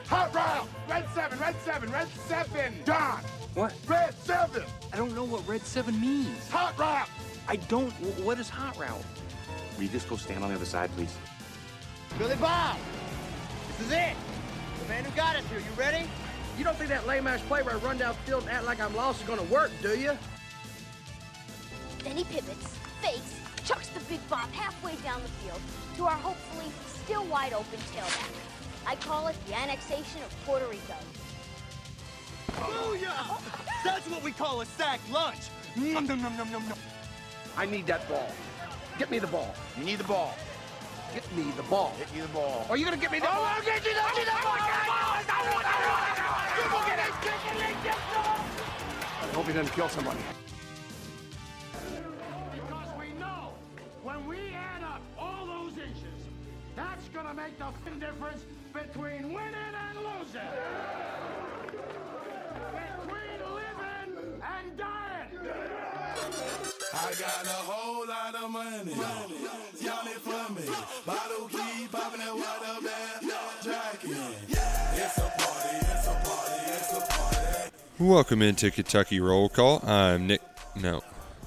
Hot route. Red 7, red 7, red 7. John. What? Red 7. I don't know what Red 7 means. Hot route. I don't. What is hot route? Will you just go stand on the other side, please? Billy Bob, this is it. The man who got us here. You ready? You don't think that lame-ass play where I run down field and act like I'm lost is gonna work, do you? Then he pivots, fakes, chucks the big bomb halfway down the field to our hopefully still wide-open tailback. I call it the annexation of Puerto Rico. Booyah! That's what we call a sack lunch. Nom, nom, nom, nom, nom, nom. I need that ball. Get me the ball. You need the ball. Get me the ball. Get you the ball. Are you gonna get me the ball? I'll get you the ball. I hope he doesn't kill somebody. Because we know when we add up all those inches, that's gonna make the difference between winning and losing. Between living and dying. I got a whole lot of money. Y'all it for me. Bottle keep popping that water band. Jacking. It's a party, it's a party, it's a party. Welcome into Kentucky Roll Call. I'm Nick. No.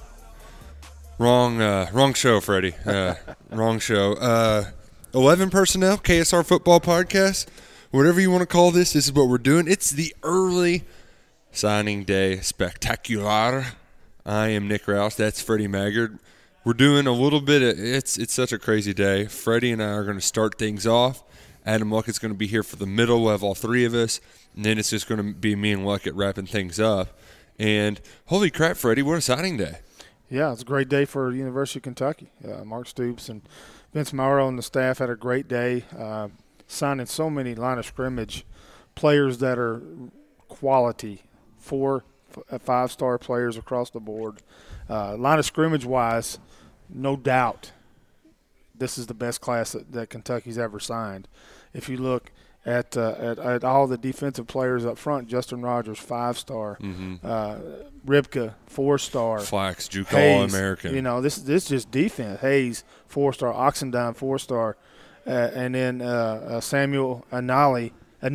Wrong show, Freddie. Wrong show. 11 personnel, KSR Football Podcast. Whatever you want to call this is what we're doing. It's the early signing day spectacular. I am Nick Rouse. That's Freddie Maggard. We're doing a little bit of, it's such a crazy day. Freddie and I are going to start things off. Adam Luckett's going to be here for the middle of all three of us. And then it's just going to be me and Luckett wrapping things up. And holy crap, Freddie, what a signing day. Yeah, it's a great day for University of Kentucky. Mark Stoops and Vince Mauro and the staff had a great day, signing so many line of scrimmage players that are quality, 4 5-star players across the board. Line of scrimmage-wise, no doubt this is the best class that Kentucky's ever signed. If you look at all the defensive players up front, Justin Rogers, 5-star, Ribka, 4-star, Flax, Juke Hayes, All-American. You know, this just defense. Hayes, 4-star, Oxendine, 4-star, and then Samuel Anelli,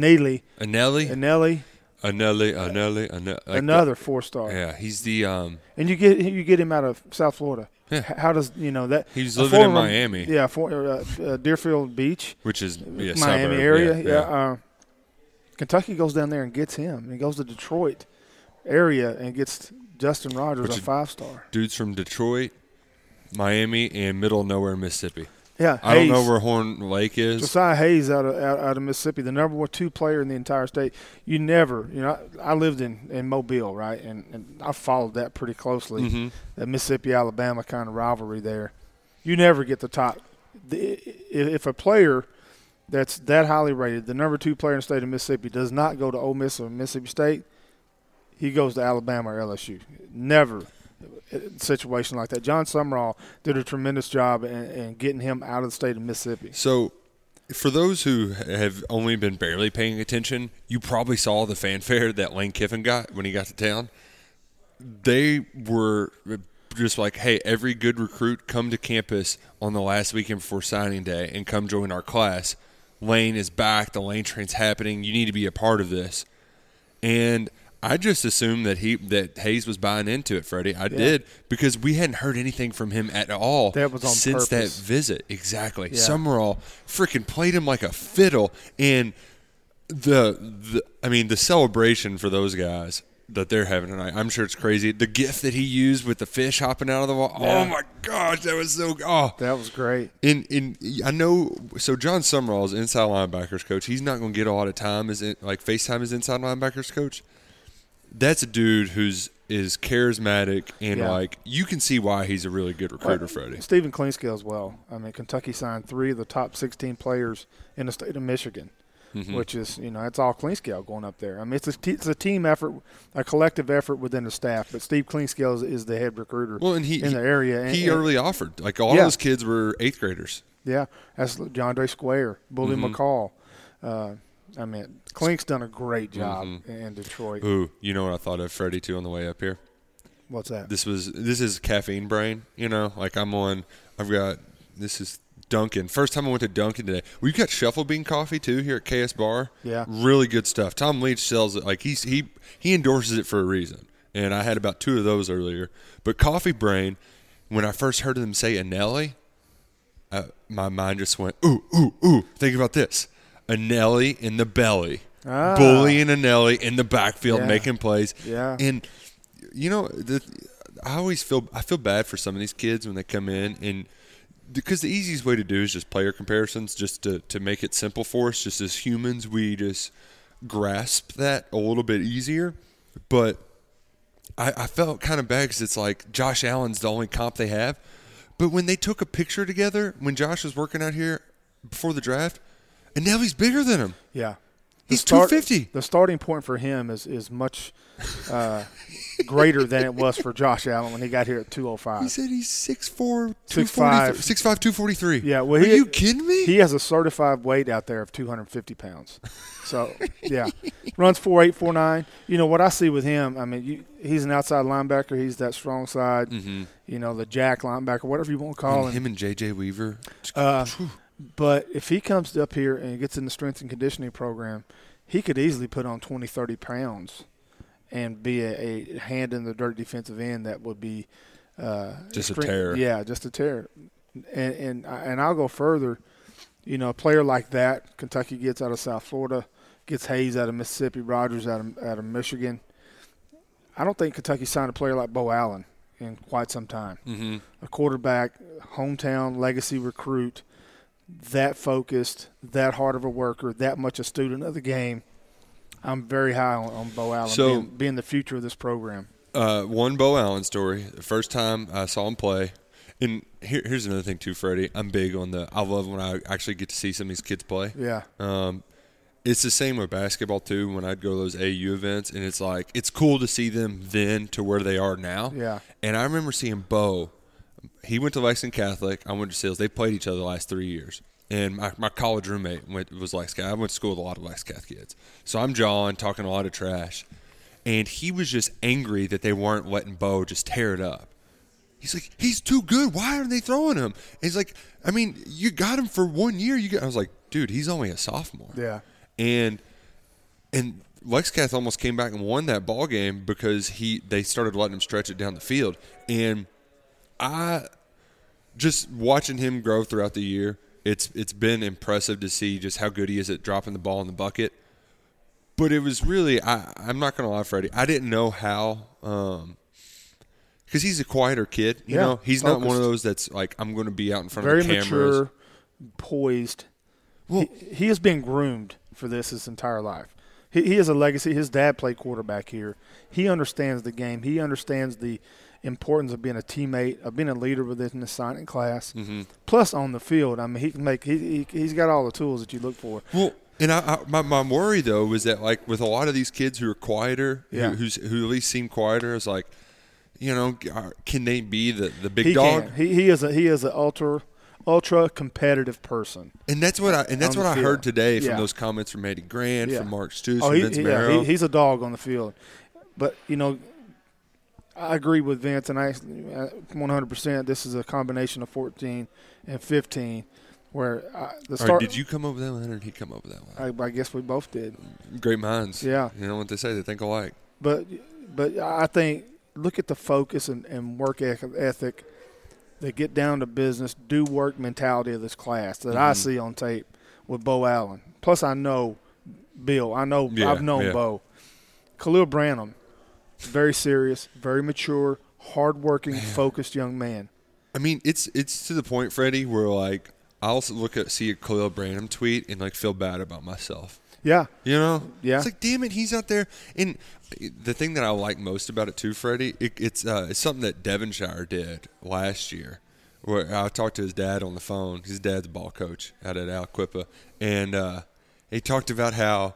another 4-star. Yeah, he's the and you get him out of South Florida. Yeah. How does that? He's living in Miami. Yeah, Deerfield Beach, which is Miami suburb. area. Yeah. Kentucky goes down there and gets him. He goes to Detroit area and gets Justin Rogers, a 5-star. Dude's from Detroit, Miami, and middle of nowhere, Mississippi. Yeah, I don't know where Horn Lake is. Josiah Hayes out of Mississippi, the number 2 player in the entire state. I lived in Mobile, right, and I followed that pretty closely. Mm-hmm. That Mississippi-Alabama kind of rivalry there. You never get the top. If a player that's that highly rated, the number 2 player in the state of Mississippi, does not go to Ole Miss or Mississippi State, he goes to Alabama or LSU. Never. Situation like that. John Sumrall did a tremendous job in getting him out of the state of Mississippi. So, for those who have only been barely paying attention, you probably saw the fanfare that Lane Kiffin got when he got to town. They were just like, hey, every good recruit come to campus on the last weekend before signing day and come join our class. Lane is back. The Lane train's happening. You need to be a part of this. And I just assumed that Hayes was buying into it, Freddie. I did, because we hadn't heard anything from him at all since that visit. Exactly. Yeah. Summerall freaking played him like a fiddle, and the celebration for those guys that they're having tonight, I'm sure it's crazy. The gift that he used with the fish hopping out of the wall. Yeah. Oh my gosh, that was so that was great. And I know, so John Summerall is inside linebackers coach. He's not going to get a lot of time FaceTime as inside linebackers coach. That's a dude who's is charismatic and you can see why he's a really good recruiter, Freddie. Stephen Cleanscale as well. I mean, Kentucky signed 3 of the top 16 players in the state of Michigan, which is it's all Cleanscale going up there. I mean, it's a team effort, a collective effort within the staff. But Steve Cleanscale is the head recruiter in the area. He early offered all of those kids were 8th graders. Yeah, that's DeAndre Square, Bully McCall. I mean, Clink's done a great job in Detroit. Ooh, you know what I thought of, Freddie, too, on the way up here? What's that? This is caffeine brain, I've got, this is Dunkin'. First time I went to Dunkin' today. We got Shuffle Bean coffee too here at KS Bar. Yeah. Really good stuff. Tom Leach sells it. Like he endorses it for a reason. And I had about 2 of those earlier. But Coffee Brain, when I first heard them say Anelli, my mind just went, ooh, ooh, ooh. Think about this. Anelli in the belly. Bullying Anelli in the backfield, making plays. Yeah. And, you know, I feel bad for some of these kids when they come in, and because the easiest way to do is just player comparisons, just to make it simple for us. Just as humans, we just grasp that a little bit easier. But I felt kind of bad because it's like Josh Allen's the only comp they have. But when they took a picture together, when Josh was working out here before the draft, and now he's bigger than him. Yeah. He's 250. The starting point for him is much greater than it was for Josh Allen when he got here at 205. He said he's 6'4", 6'5", 243. Yeah, well, are you kidding me? He has a certified weight out there of 250 pounds. So, yeah. Runs 4'8", 4'9". You know, what I see with him, I mean, he's an outside linebacker. He's that strong side, you know, the jack linebacker, whatever you want to call him. Him and J.J. Weaver. But if he comes up here and gets in the strength and conditioning program, he could easily put on 20, 30 pounds and be a hand in the dirt defensive end that would be just a terror. Yeah, just a terror. And I'll go further. You know, a player like that, Kentucky gets out of South Florida, gets Hayes out of Mississippi, Rogers out of Michigan. I don't think Kentucky signed a player like Bo Allen in quite some time. Mm-hmm. A quarterback, hometown legacy recruit, that focused, that hard of a worker, that much a student of the game. I'm very high on Bo Allen being the future of this program. One Bo Allen story. The first time I saw him play, and here's another thing too, Freddie. I'm big on I love when I actually get to see some of these kids play. Yeah. It's the same with basketball too. When I'd go to those AU events, and it's like it's cool to see them then to where they are now. Yeah. And I remember seeing Bo. He went to Lexington Catholic. I went to Sales. They played each other the last 3 years. And my college roommate was Lexington. I went to school with a lot of Lexington kids. So I'm jawing, talking a lot of trash. And he was just angry that they weren't letting Bo just tear it up. He's like, he's too good. Why aren't they throwing him? And he's like, I mean, you got him for 1 year. I was like, dude, he's only a sophomore. Yeah. And Lexington almost came back and won that ball game because they started letting him stretch it down the field. And I just watching him grow throughout the year, it's been impressive to see just how good he is at dropping the ball in the bucket. But it was really, I'm not going to lie, Freddie, I didn't know how, because he's a quieter kid. You know, he's focused. not one of those that's like, I'm going to be out in front Very of the cameras. Very mature, poised. Well, he has been groomed for this his entire life. He has a legacy. His dad played quarterback here. He understands the game. He understands the importance of being a teammate, of being a leader within the signing class. Mm-hmm. Plus, on the field, I mean, he can make. He's got all the tools that you look for. Well, and my worry though was that like with a lot of these kids who are quieter, who at least seem quieter, is like, you know, can they be the big dog? He is an ultra competitive person. And that's what I heard today from those comments from Eddie Grant, from Mark Stoops, from Vince Marrow. He's a dog on the field. But, you know, I agree with Vince, and I 100%. This is a combination of 14 and 15, where did you come up with that one, or did he come up with that one? I guess we both did. Great minds. Yeah. You know what they say? They think alike. But I think look at the focus and work ethic. They get down to business, do work mentality of this class that I see on tape with Bo Allen. Plus, I know Bill. I've known Bo. Khalil Branham, very serious, very mature, hardworking, focused young man. I mean, it's to the point, Freddie, where like I'll see a Khalil Branham tweet and like feel bad about myself. Yeah. You know? Yeah. It's like, damn it, he's out there. And the thing that I like most about it too, Freddie, it's something that Devonshire did last year. Where I talked to his dad on the phone. His dad's a ball coach out at Aliquippa. And he talked about how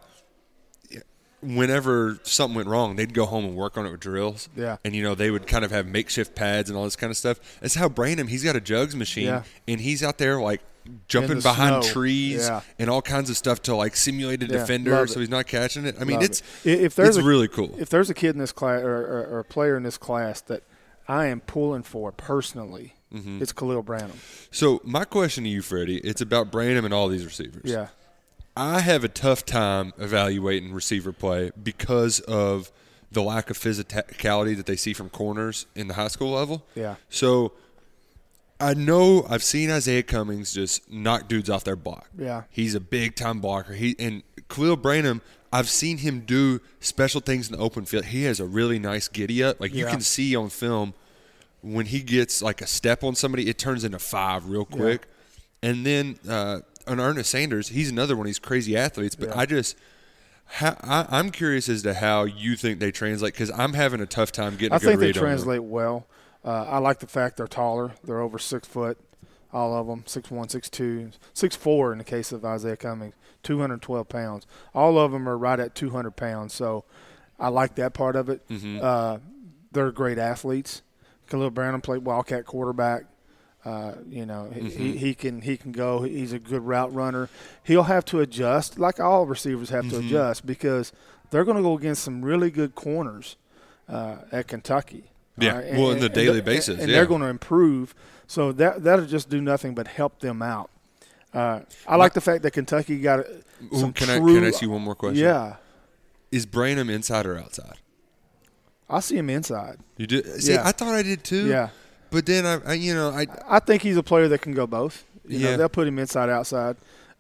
whenever something went wrong, they'd go home and work on it with drills. Yeah. And, you know, they would kind of have makeshift pads and all this kind of stuff. That's how Branham, he's got a jugs machine, and he's out there, like, jumping behind trees and all kinds of stuff to, like, simulate a defender so he's not catching it. I mean, it's really cool. If there's a kid in this class or a player in this class that I am pulling for personally It's Khalil Branham. So my question to you, Freddie, it's about Branham and all these receivers. Yeah. I have a tough time evaluating receiver play because of the lack of physicality that they see from corners in the high school level. Yeah. So I know I've seen Isaiah Cummings just knock dudes off their block. Yeah. He's a big-time blocker. And Khalil Branham, I've seen him do special things in the open field. He has a really nice giddy-up. Like, you can see on film when he gets, like, a step on somebody, it turns into 5 real quick. Yeah. And then on Ernest Sanders, he's another one of these crazy athletes. But I'm curious as to how you think they translate, because I'm having a tough time getting a good read on them. I think they translate well. I like the fact they're taller. They're over 6 foot, all of them, 6'1", 6'2", 6'4" in the case of Isaiah Cummings, 212 pounds. All of them are right at 200 pounds, so I like that part of it. They're great athletes. Khalil Branham played Wildcat quarterback. He can go. He's a good route runner. He'll have to adjust, like all receivers have to adjust, because they're going to go against some really good corners at Kentucky. Yeah, on the daily basis. And they're going to improve. So that'll just do nothing but help them out. I like the fact that Kentucky got some Can true. I ask you one more question? Yeah. Is Branham inside or outside? I see him inside. You do? See, I thought I did too. Yeah. But then I think he's a player that can go both. You know, they'll put him inside, outside.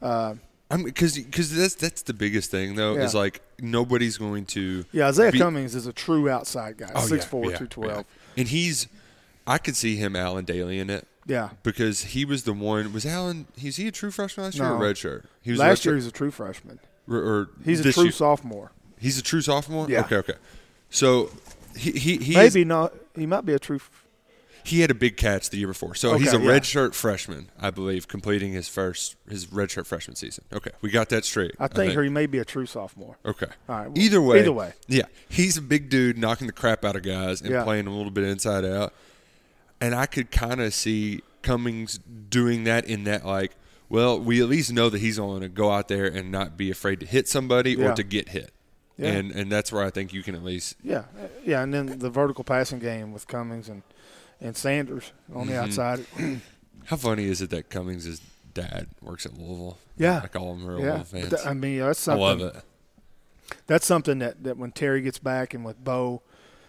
Because that's the biggest thing though is like nobody's going to. Yeah, Isaiah Cummings is a true outside guy. 6'4", 212. Yeah. And I could see him Alan Daly in it. Yeah. Because he was the one. Was Alan? Is he a true freshman last year or red shirt? He was last year. He was a true freshman. Or he's a true sophomore. He's a true sophomore. Yeah. Okay. So he maybe not. He might be a true. He had a big catch the year before. So he's a redshirt freshman, I believe, completing his redshirt freshman season. Okay, we got that straight. I think he may be a true sophomore. Okay. All right. Either way. Yeah. He's a big dude knocking the crap out of guys and playing a little bit inside out. And I could kind of see Cummings doing that in that, like, well, we at least know that he's going to go out there and not be afraid to hit somebody or to get hit. Yeah. And that's where I think you can at least. Yeah. Yeah, and then the vertical passing game with Cummings and Sanders on the outside. How funny is it that Cummings' dad works at Louisville? Yeah. I call him real Louisville fans. I mean, that's something. I love it. That's something that when Terry gets back and with Bo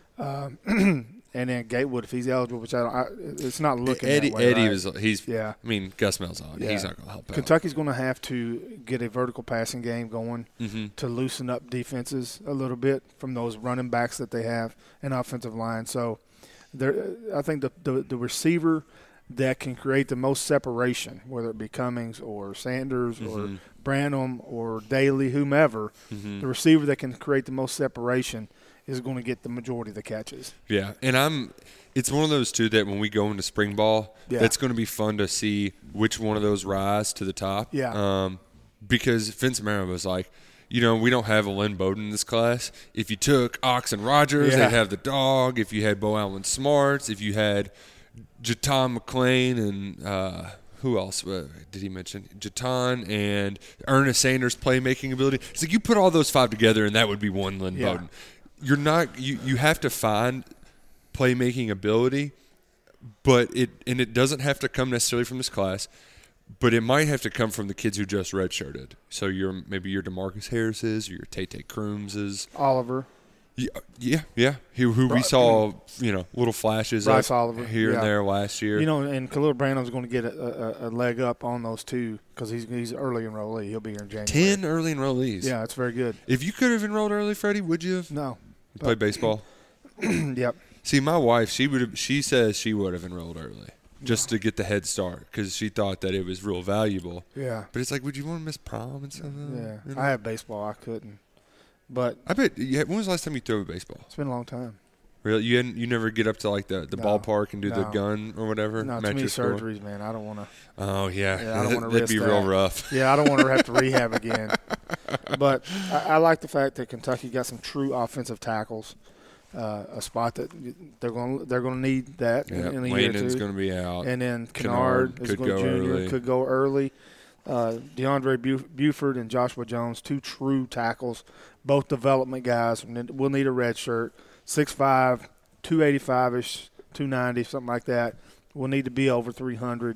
and then Gatewood, if he's eligible, which it's not looking that way. Eddie right? I mean, Gus Malzahn, he's not going to help out. Kentucky's going to have to get a vertical passing game going to loosen up defenses a little bit from those running backs that they have and offensive line. So I think the receiver that can create the most separation, whether it be Cummings or Sanders or Branham or Daly, whomever, the receiver that can create the most separation is going to get the majority of the catches. Yeah, and it's one of those, too, that when we go into spring ball, it's going to be fun to see which one of those rise to the top. Yeah. Because Vince Mara was like, we don't have a Lynn Bowden in this class. If you took Ox and Rogers, they'd have the dog. If you had Bo Allen Smarts, if you had Jatan McClain and who else did he mention? Jatan and Ernest Sanders' playmaking ability. It's like you put all those 5 together, and that would be one Lynn Bowden. You're not. You have to find playmaking ability, but it doesn't have to come necessarily from this class, but it might have to come from the kids who just redshirted. So maybe your DeMarcus Harris's, or your Tate Crooms' Oliver. Yeah. Who we saw, little flashes Bryce of Oliver. here and there last year. And Khalil Branham's going to get a leg up on those two because he's early enrollee. He'll be here in January. 10 early enrollees. Yeah, that's very good. If you could have enrolled early, Freddie, would you have? No. You played baseball? Yep. See, my wife, she says she would have enrolled early just to get the head start because she thought that it was real valuable. Yeah. But it's like, would you want to miss prom and stuff? Yeah. I had baseball. I couldn't. But I bet. When was the last time you threw a baseball? It's been a long time. Really? You never get up to like the ballpark and do the gun or whatever? No, too many surgeries, man. I don't want to. Oh yeah. I don't want to. That'd be real rough. Yeah, I don't want to have to rehab again. But I like the fact that Kentucky got some true offensive tackles. A spot that they're going to need that in a year or two. Landon's going to be out, and then Kennard could go early. DeAndre Buford and Joshua Jones, 2 true tackles, both development guys. We'll need a red shirt, 6'5", 285-ish, 290, something like that. will need to be over 300.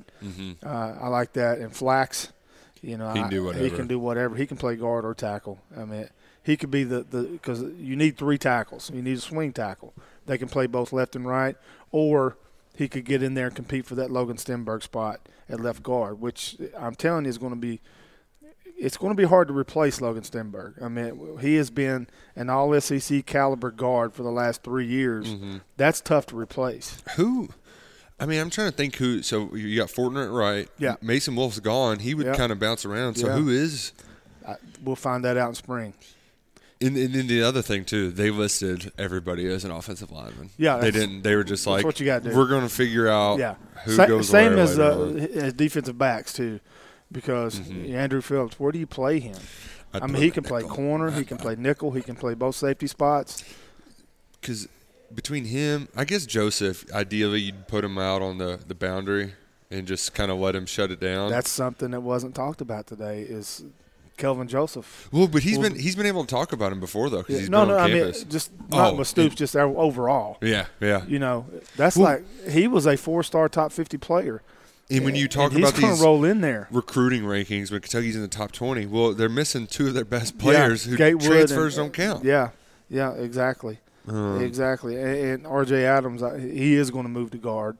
I like that. And Flax, you know, He can do whatever. He can do whatever. He can play guard or tackle. I mean, he could be because you need 3 tackles. You need a swing tackle. They can play both left and right, or he could get in there and compete for that Logan Stenberg spot at left guard, which I'm telling you is going to be – it's going to be hard to replace Logan Stenberg. I mean, he has been an all-SEC caliber guard for the last 3 years. That's tough to replace. Who? I mean, I'm trying to think who. So you got Fortner at right. Yeah. Mason Wolf's gone. He would kind of bounce around. So who is? We'll find that out in spring. And the other thing too, they listed everybody as an offensive lineman. Yeah, they didn't. They were just like, what you gotta do. We're going to figure out who goes same where as later on. as defensive backs too, because Andrew Phillips. Where do you play him? I mean, he can play corner. He can play nickel. He can play both safety spots. Because between him, I guess Joseph, ideally you'd put him out on the boundary and just kind of let him shut it down. That's something that wasn't talked about today. Is Kelvin Joseph? Well, but he's been able to talk about him before though, because he's been on campus. I mean, just not with Stoops, just overall. Yeah. You know, that's like he was a 4-star top 50 player. And when you talk he's about gonna these roll in there recruiting rankings, when Kentucky's in the top 20, well, they're missing 2 of their best players who Gatewood transfers don't count. Yeah, exactly. Exactly. And R.J. Adams, he is going to move to guard.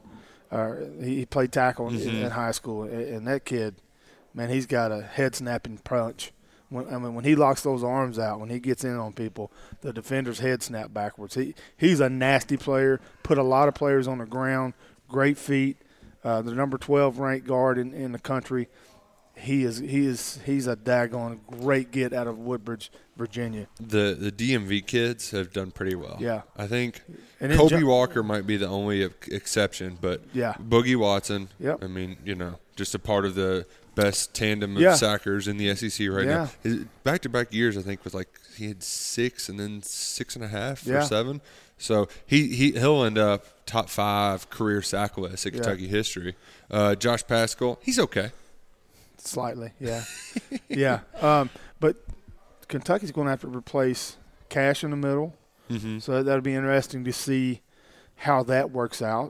He played tackle in high school. And that kid, man, he's got a head-snapping punch. When he locks those arms out, when he gets in on people, the defender's head snap backwards. He's a nasty player, put a lot of players on the ground, great feet. The number 12 ranked guard in the country. He's a daggone great get out of Woodbridge, Virginia. The DMV kids have done pretty well. Yeah. I think And Kobe Walker might be the only exception, but Boogie Watson, I mean, you know, just a part of the best tandem of sackers in the SEC right now. His back-to-back years, I think, was like he had 6 and then 6.5 or 7. So he'll end up top 5 career sack list in Kentucky history. Josh Paschal, he's okay. Slightly, yeah. But Kentucky's going to have to replace Cash in the middle. So that'll be interesting to see how that works out.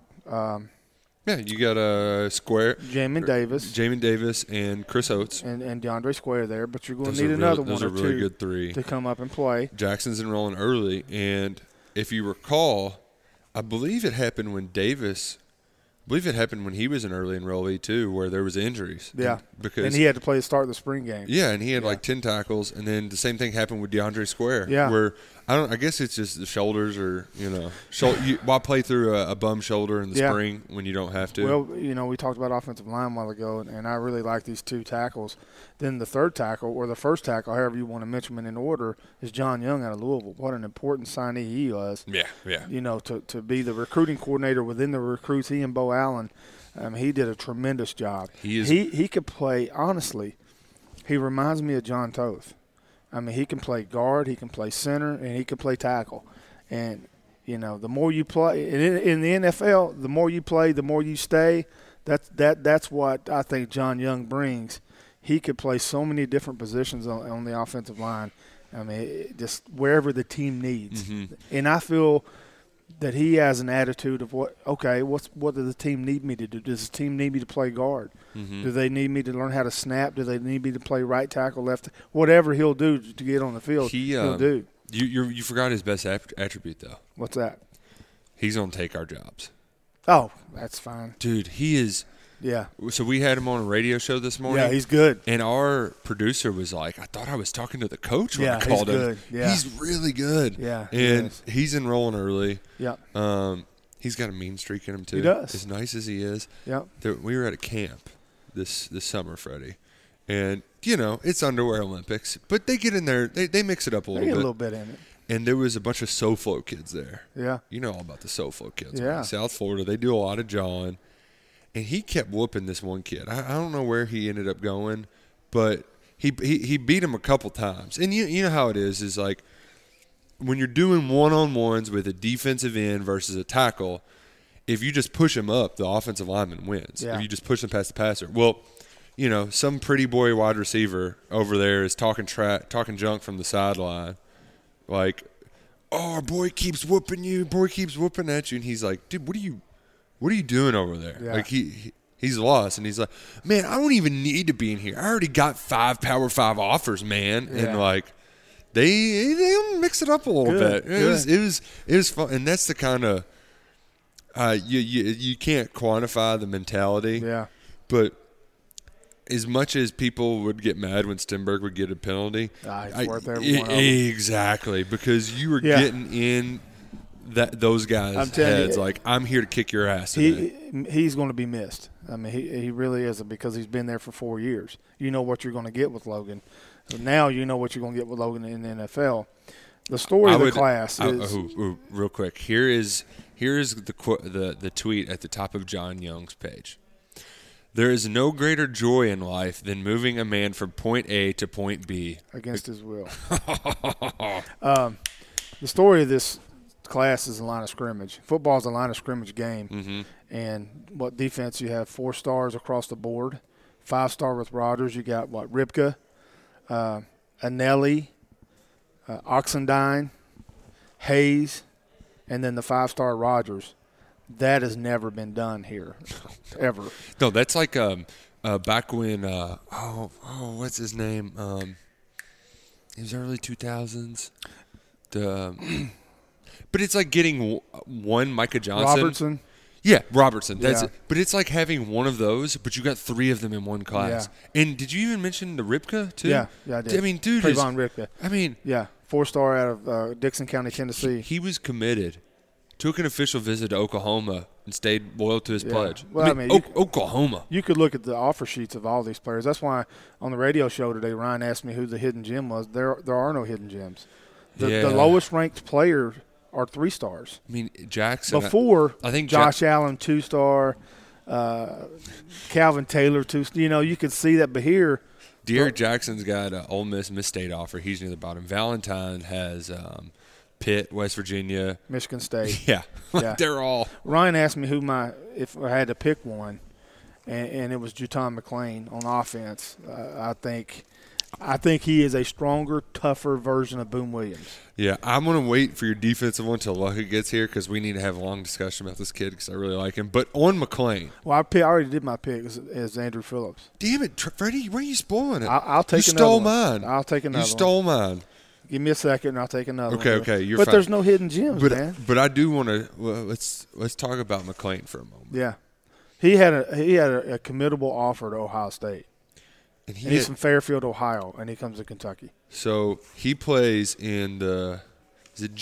You got a Square. Jamin Davis and Chris Oates. And DeAndre Square there, but you're going to need another one or really two good 3 to come up and play. Jackson's enrolling early, and if you recall, I believe it happened when he was an early enrollee too, where there was injuries. Yeah, because and he had to play the start of the spring game. Yeah, and he had like 10 tackles, and then the same thing happened with DeAndre Square. Yeah, where I guess it's just the shoulders, or why play through a bum shoulder in the spring when you don't have to? Well, you know, we talked about offensive line a while ago, and I really like these 2 tackles. Then the third tackle, or the first tackle, however you want to mention them in order, is John Young out of Louisville. What an important signee he was. Yeah. You know, to be the recruiting coordinator within the recruits, he and Bo Allen, he did a tremendous job. He could play, honestly, he reminds me of John Toth. I mean, he can play guard, he can play center, and he can play tackle. And, you know, the more you play in the NFL, the more you play, the more you stay. That's what I think John Young brings. He could play so many different positions on the offensive line. I mean, just wherever the team needs. And I feel that he has an attitude of what does the team need me to do? Does the team need me to play guard? Do they need me to learn how to snap? Do they need me to play right tackle, left? Whatever he'll do to get on the field, he'll do. You forgot his best attribute, though. What's that? He's going to take our jobs. Oh, that's fine. Dude, he is – yeah. So we had him on a radio show this morning. Yeah, he's good. And our producer was like, I thought I was talking to the coach when I called him. Good. Yeah, he's really good. Yeah, and he's enrolling early. Yeah. He's got a mean streak in him too. He does. As nice as he is. Yeah. We were at a camp this summer, Freddie, and you know it's underwear Olympics, but they get in there. They mix it up a little bit. A little bit in it. And there was a bunch of SoFlo kids there. Yeah. You know all about the SoFlo kids. Yeah. Right? South Florida, they do a lot of jawing. And he kept whooping this one kid. I don't know where he ended up going, but he beat him a couple times. And you know how it is like when you're doing one-on-ones with a defensive end versus a tackle, if you just push him up, the offensive lineman wins. Yeah. If you just push him past the passer. Well, you know, some pretty boy wide receiver over there is talking junk from the sideline. Like, oh, our boy keeps whooping you. Boy keeps whooping at you. And he's like, dude, what what are you doing over there? Yeah. Like he's lost, and he's like, man, I don't even need to be in here. I already got 5 Power 5 offers, man, Yeah. and like they mix it up a little bit. It was fun, and that's the kind of you can't quantify the mentality. Yeah. But as much as people would get mad when Stenberg would get a penalty, it's worth every one of them. exactly, because you were getting in those guys' heads. Like, I'm here to kick your ass today. He's going to be missed. I mean, he really isn't, because he's been there for 4 years. You know what you're going to get with Logan. So now you know what you're going to get with Logan in the NFL. The story of the class is real quick. Here is the tweet at the top of John Young's page. There is no greater joy in life than moving a man from point A to point B against his will. The story of this class is a line of scrimmage. Football is a line of scrimmage game. Mm-hmm. And what defense, you have 4 stars across the board. 5-star with Rodgers. You got Ripka, Anelli, Oxendine, Hayes, and then the 5-star Rodgers. That has never been done here, ever. No, that's like back when what's his name? It was early 2000s. But it's like getting one Micah Johnson. Robertson. Yeah, Robertson. That's Yeah. it. But it's like having one of those, but you got 3 of them in one class. Yeah. And did you even mention the Ripka too? Yeah, I did. I mean, dude, Trayvon Ripka. I mean, yeah, 4-star out of Dixon County, Tennessee. He was committed. Took an official visit to Oklahoma and stayed loyal to his pledge. Well, I mean Oklahoma. You could look at the offer sheets of all these players. That's why on the radio show today, Ryan asked me who the hidden gem was. There are no hidden gems. The lowest ranked player are 3 stars. I mean, Jackson. Before, I think Josh Allen 2-star, Calvin Taylor 2. You know, you could see that. But here, De'Aaron Jackson's got an Ole Miss State offer. He's near the bottom. Valentine has Pitt, West Virginia, Michigan State. Yeah, they're all. Ryan asked me if I had to pick one, and it was Juton McClain on offense. I think he is a stronger, tougher version of Boone Williams. Yeah, I'm going to wait for your defensive one until Luckett gets here, because we need to have a long discussion about this kid, because I really like him. But on McClain. Well, I already did my pick as Andrew Phillips. Damn it, Freddie, why are you spoiling it? I'll take you another stole one. mine. I'll take another You stole mine. Give me a second, and I'll take another one. Okay, you're but fine. There's no hidden gems, man. But I do want to let's talk about McClain for a moment. Yeah, he had a committable offer to Ohio State. And he's from Fairfield, Ohio, and he comes to Kentucky. So he plays in is it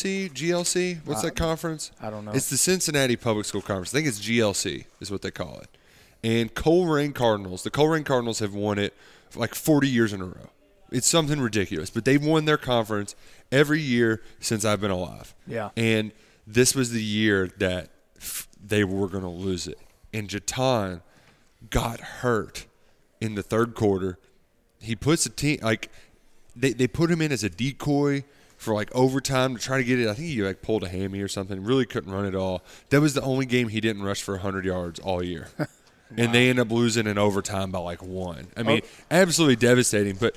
GLC? What's that conference? I don't know. It's the Cincinnati Public School Conference. I think it's GLC is what they call it. And Colerain Cardinals, the Colerain Cardinals have won it for like 40 years in a row. It's something ridiculous, but they've won their conference every year since I've been alive. Yeah. And this was the year that they were going to lose it. And Juton got hurt in the third quarter. He puts the team they put him in as a decoy for like overtime to try to get it. I think he pulled a hammy or something. Really couldn't run it all. That was the only game he didn't rush for 100 yards all year. Wow. And they end up losing in overtime by 1. I mean, absolutely devastating. But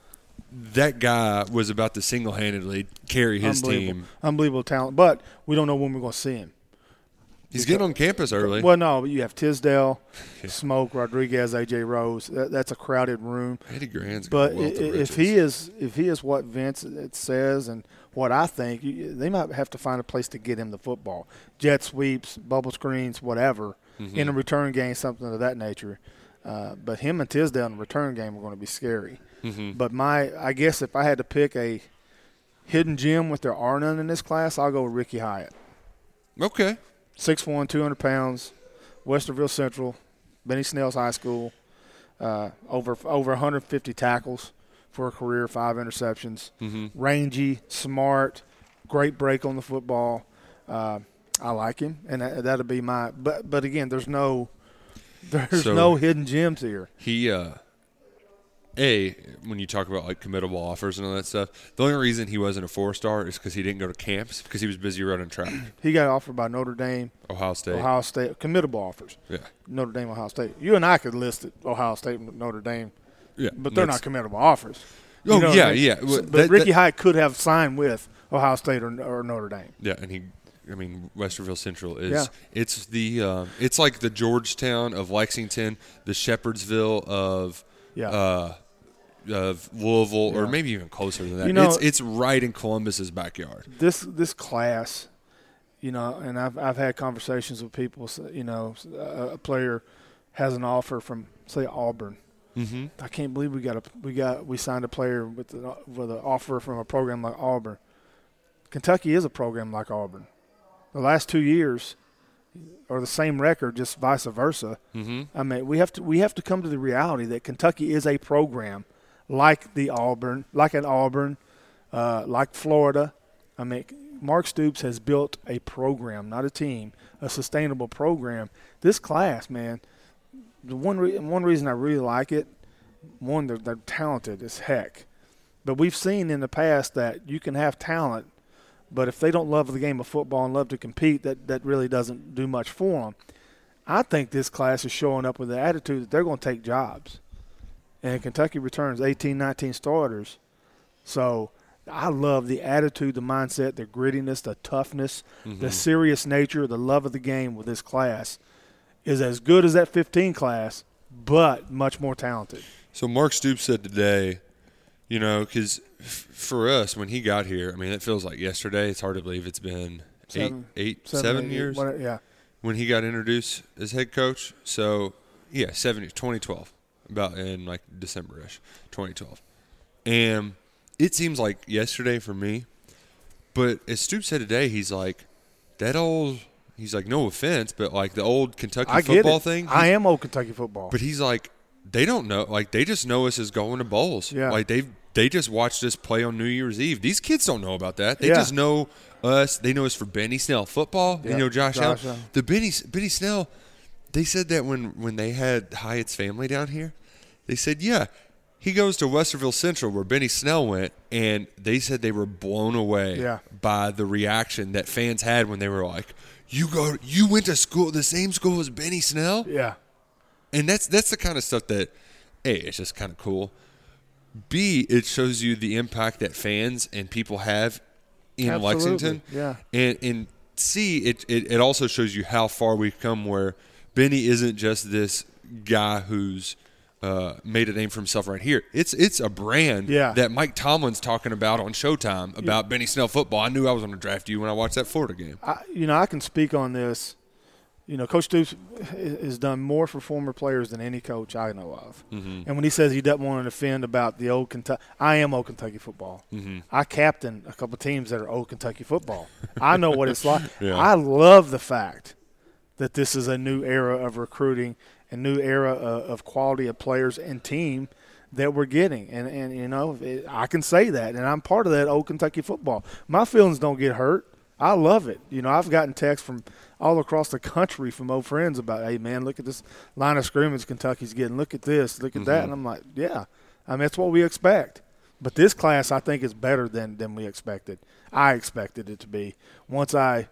that guy was about to single-handedly carry his team. Unbelievable talent. But we don't know when we're going to see him. He's getting on campus early. Well, no, but you have Tisdale, Smoke, Rodriguez, A.J. Rose. That's a crowded room. Eddie Grant's but if he is what Vince says and what I think, they might have to find a place to get him the football. Jet sweeps, bubble screens, whatever, in a return game, something of that nature. But him and Tisdale in the return game are going to be scary. Mm-hmm. But I guess if I had to pick a hidden gem with there are none in this class, I'll go with Ricky Hyatt. Okay. 6'1", 200 pounds, Westerville Central, Benny Snell's High School, over 150 tackles for a career, 5 interceptions. Mm-hmm. Rangy, smart, great break on the football. I like him, and that'll be my. But again, there's no hidden gems here. He when you talk about committable offers and all that stuff, the only reason he wasn't a 4-star is because he didn't go to camps because he was busy running track. He got offered by Notre Dame, Ohio State, committable offers. Yeah, Notre Dame, Ohio State. You and I could list it, Ohio State and Notre Dame. Yeah, but they're not committable offers. Oh, yeah, yeah. But Ricky Hyatt could have signed with Ohio State or Notre Dame. Yeah, and he Westerville Central is it's the it's like the Georgetown of Lexington, the Shepherdsville of Louisville, or maybe even closer than that. It's right in Columbus's backyard. This class, and I've had conversations with people. A player has an offer from, say, Auburn. Mm-hmm. I can't believe we signed a player with an offer from a program like Auburn. Kentucky is a program like Auburn. The last 2 years are the same record, just vice versa. Mm-hmm. I mean, we have to come to the reality that Kentucky is a program like an Auburn, like Florida. I mean, Mark Stoops has built a program, not a team, a sustainable program. This class, man, the one reason I really like it, they're talented as heck. But we've seen in the past that you can have talent, but if they don't love the game of football and love to compete, that really doesn't do much for them. I think this class is showing up with the attitude that they're going to take jobs. And Kentucky returns 18, 19 starters. So I love the attitude, the mindset, the grittiness, the toughness, the serious nature, the love of the game with this class is as good as that 15 class, but much more talented. So Mark Stoops said today, because for us, when he got here, I mean, it feels like yesterday. It's hard to believe it's been 7 years when he got introduced as head coach. So, 7 years, 2012, about in like December-ish, 2012. And it seems like yesterday for me. But as Stoops said today, he's like, no offense, but like the old Kentucky football thing. I am old Kentucky football. But he's like, they don't know. Like, they just know us as going to bowls. Yeah. Like, they just watched us play on New Year's Eve. These kids don't know about that. They just know us. They know us for Benny Snell football. They know Josh Allen. The Benny Snell, they said that when they had Hyatt's family down here, they said, he goes to Westerville Central where Benny Snell went, and they said they were blown away by the reaction that fans had when they were like, you went to school, the same school as Benny Snell? Yeah. And that's the kind of stuff that, A, it's just kind of cool. B, it shows you the impact that fans and people have in Lexington. Yeah. And C, it also shows you how far we've come where Benny isn't just this guy who's made a name for himself right here. It's a brand that Mike Tomlin's talking about on Showtime about Benny Snell football. I knew I was going to draft you when I watched that Florida game. I can speak on this. Coach Stoops has done more for former players than any coach I know of. Mm-hmm. And when he says he doesn't want to offend about the old Kentucky, I am old Kentucky football. Mm-hmm. I captain a couple teams that are old Kentucky football. I know what it's like. Yeah. I love the fact that this is a new era of recruiting, a new era of quality of players and team that we're getting. And I can say that, and I'm part of that old Kentucky football. My feelings don't get hurt. I love it. I've gotten texts from all across the country from old friends about, hey, man, look at this line of scrimmage Kentucky's getting. Look at this. Look at that. And I'm like, that's what we expect. But this class, I think, is better than we expected. I expected it to be. Once I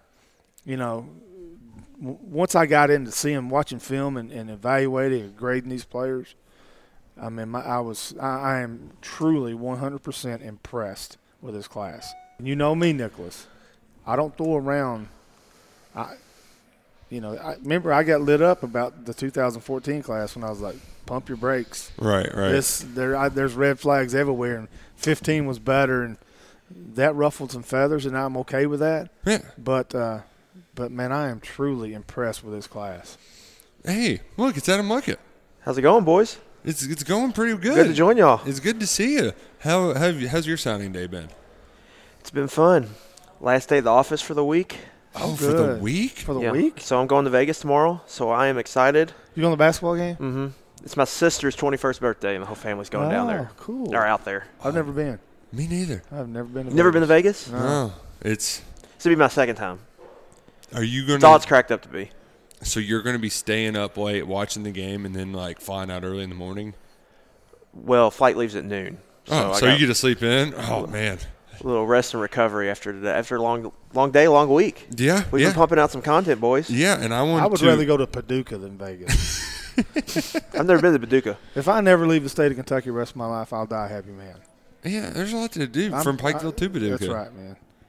got into watching film and evaluating and grading these players, I mean, I am truly 100% impressed with this class. You know me, Nicholas. I don't throw around. I remember I got lit up about the 2014 class when I was like, pump your brakes. Right. There's red flags everywhere, and 15 was better, and that ruffled some feathers, and I'm okay with that. Yeah. But man, I am truly impressed with this class. Hey, look, it's Adam Luckett. How's it going, boys? It's going pretty good. Good to join y'all. It's good to see you. How's your signing day been? It's been fun. Last day of the office for the week. Oh, for the week? For the week? So I'm going to Vegas tomorrow, so I am excited. You going to the basketball game? Mm-hmm. It's my sister's 21st birthday, and the whole family's going down there. Oh, cool. Or out there. I've never been. Me neither. I've never been to Vegas. Never been to Vegas? No. This will be my second time. Are you going to – That's all it's cracked up to be. So you're going to be staying up late watching the game and then, flying out early in the morning? Well, flight leaves at noon. So you get to sleep in? Oh, man. A little rest and recovery after a long day, long week. Yeah. We've been pumping out some content, boys. Yeah, and I would rather go to Paducah than Vegas. I've never been to Paducah. If I never leave the state of Kentucky the rest of my life, I'll die a happy man. Yeah, there's a lot to do from Pikeville to Paducah. That's right, man.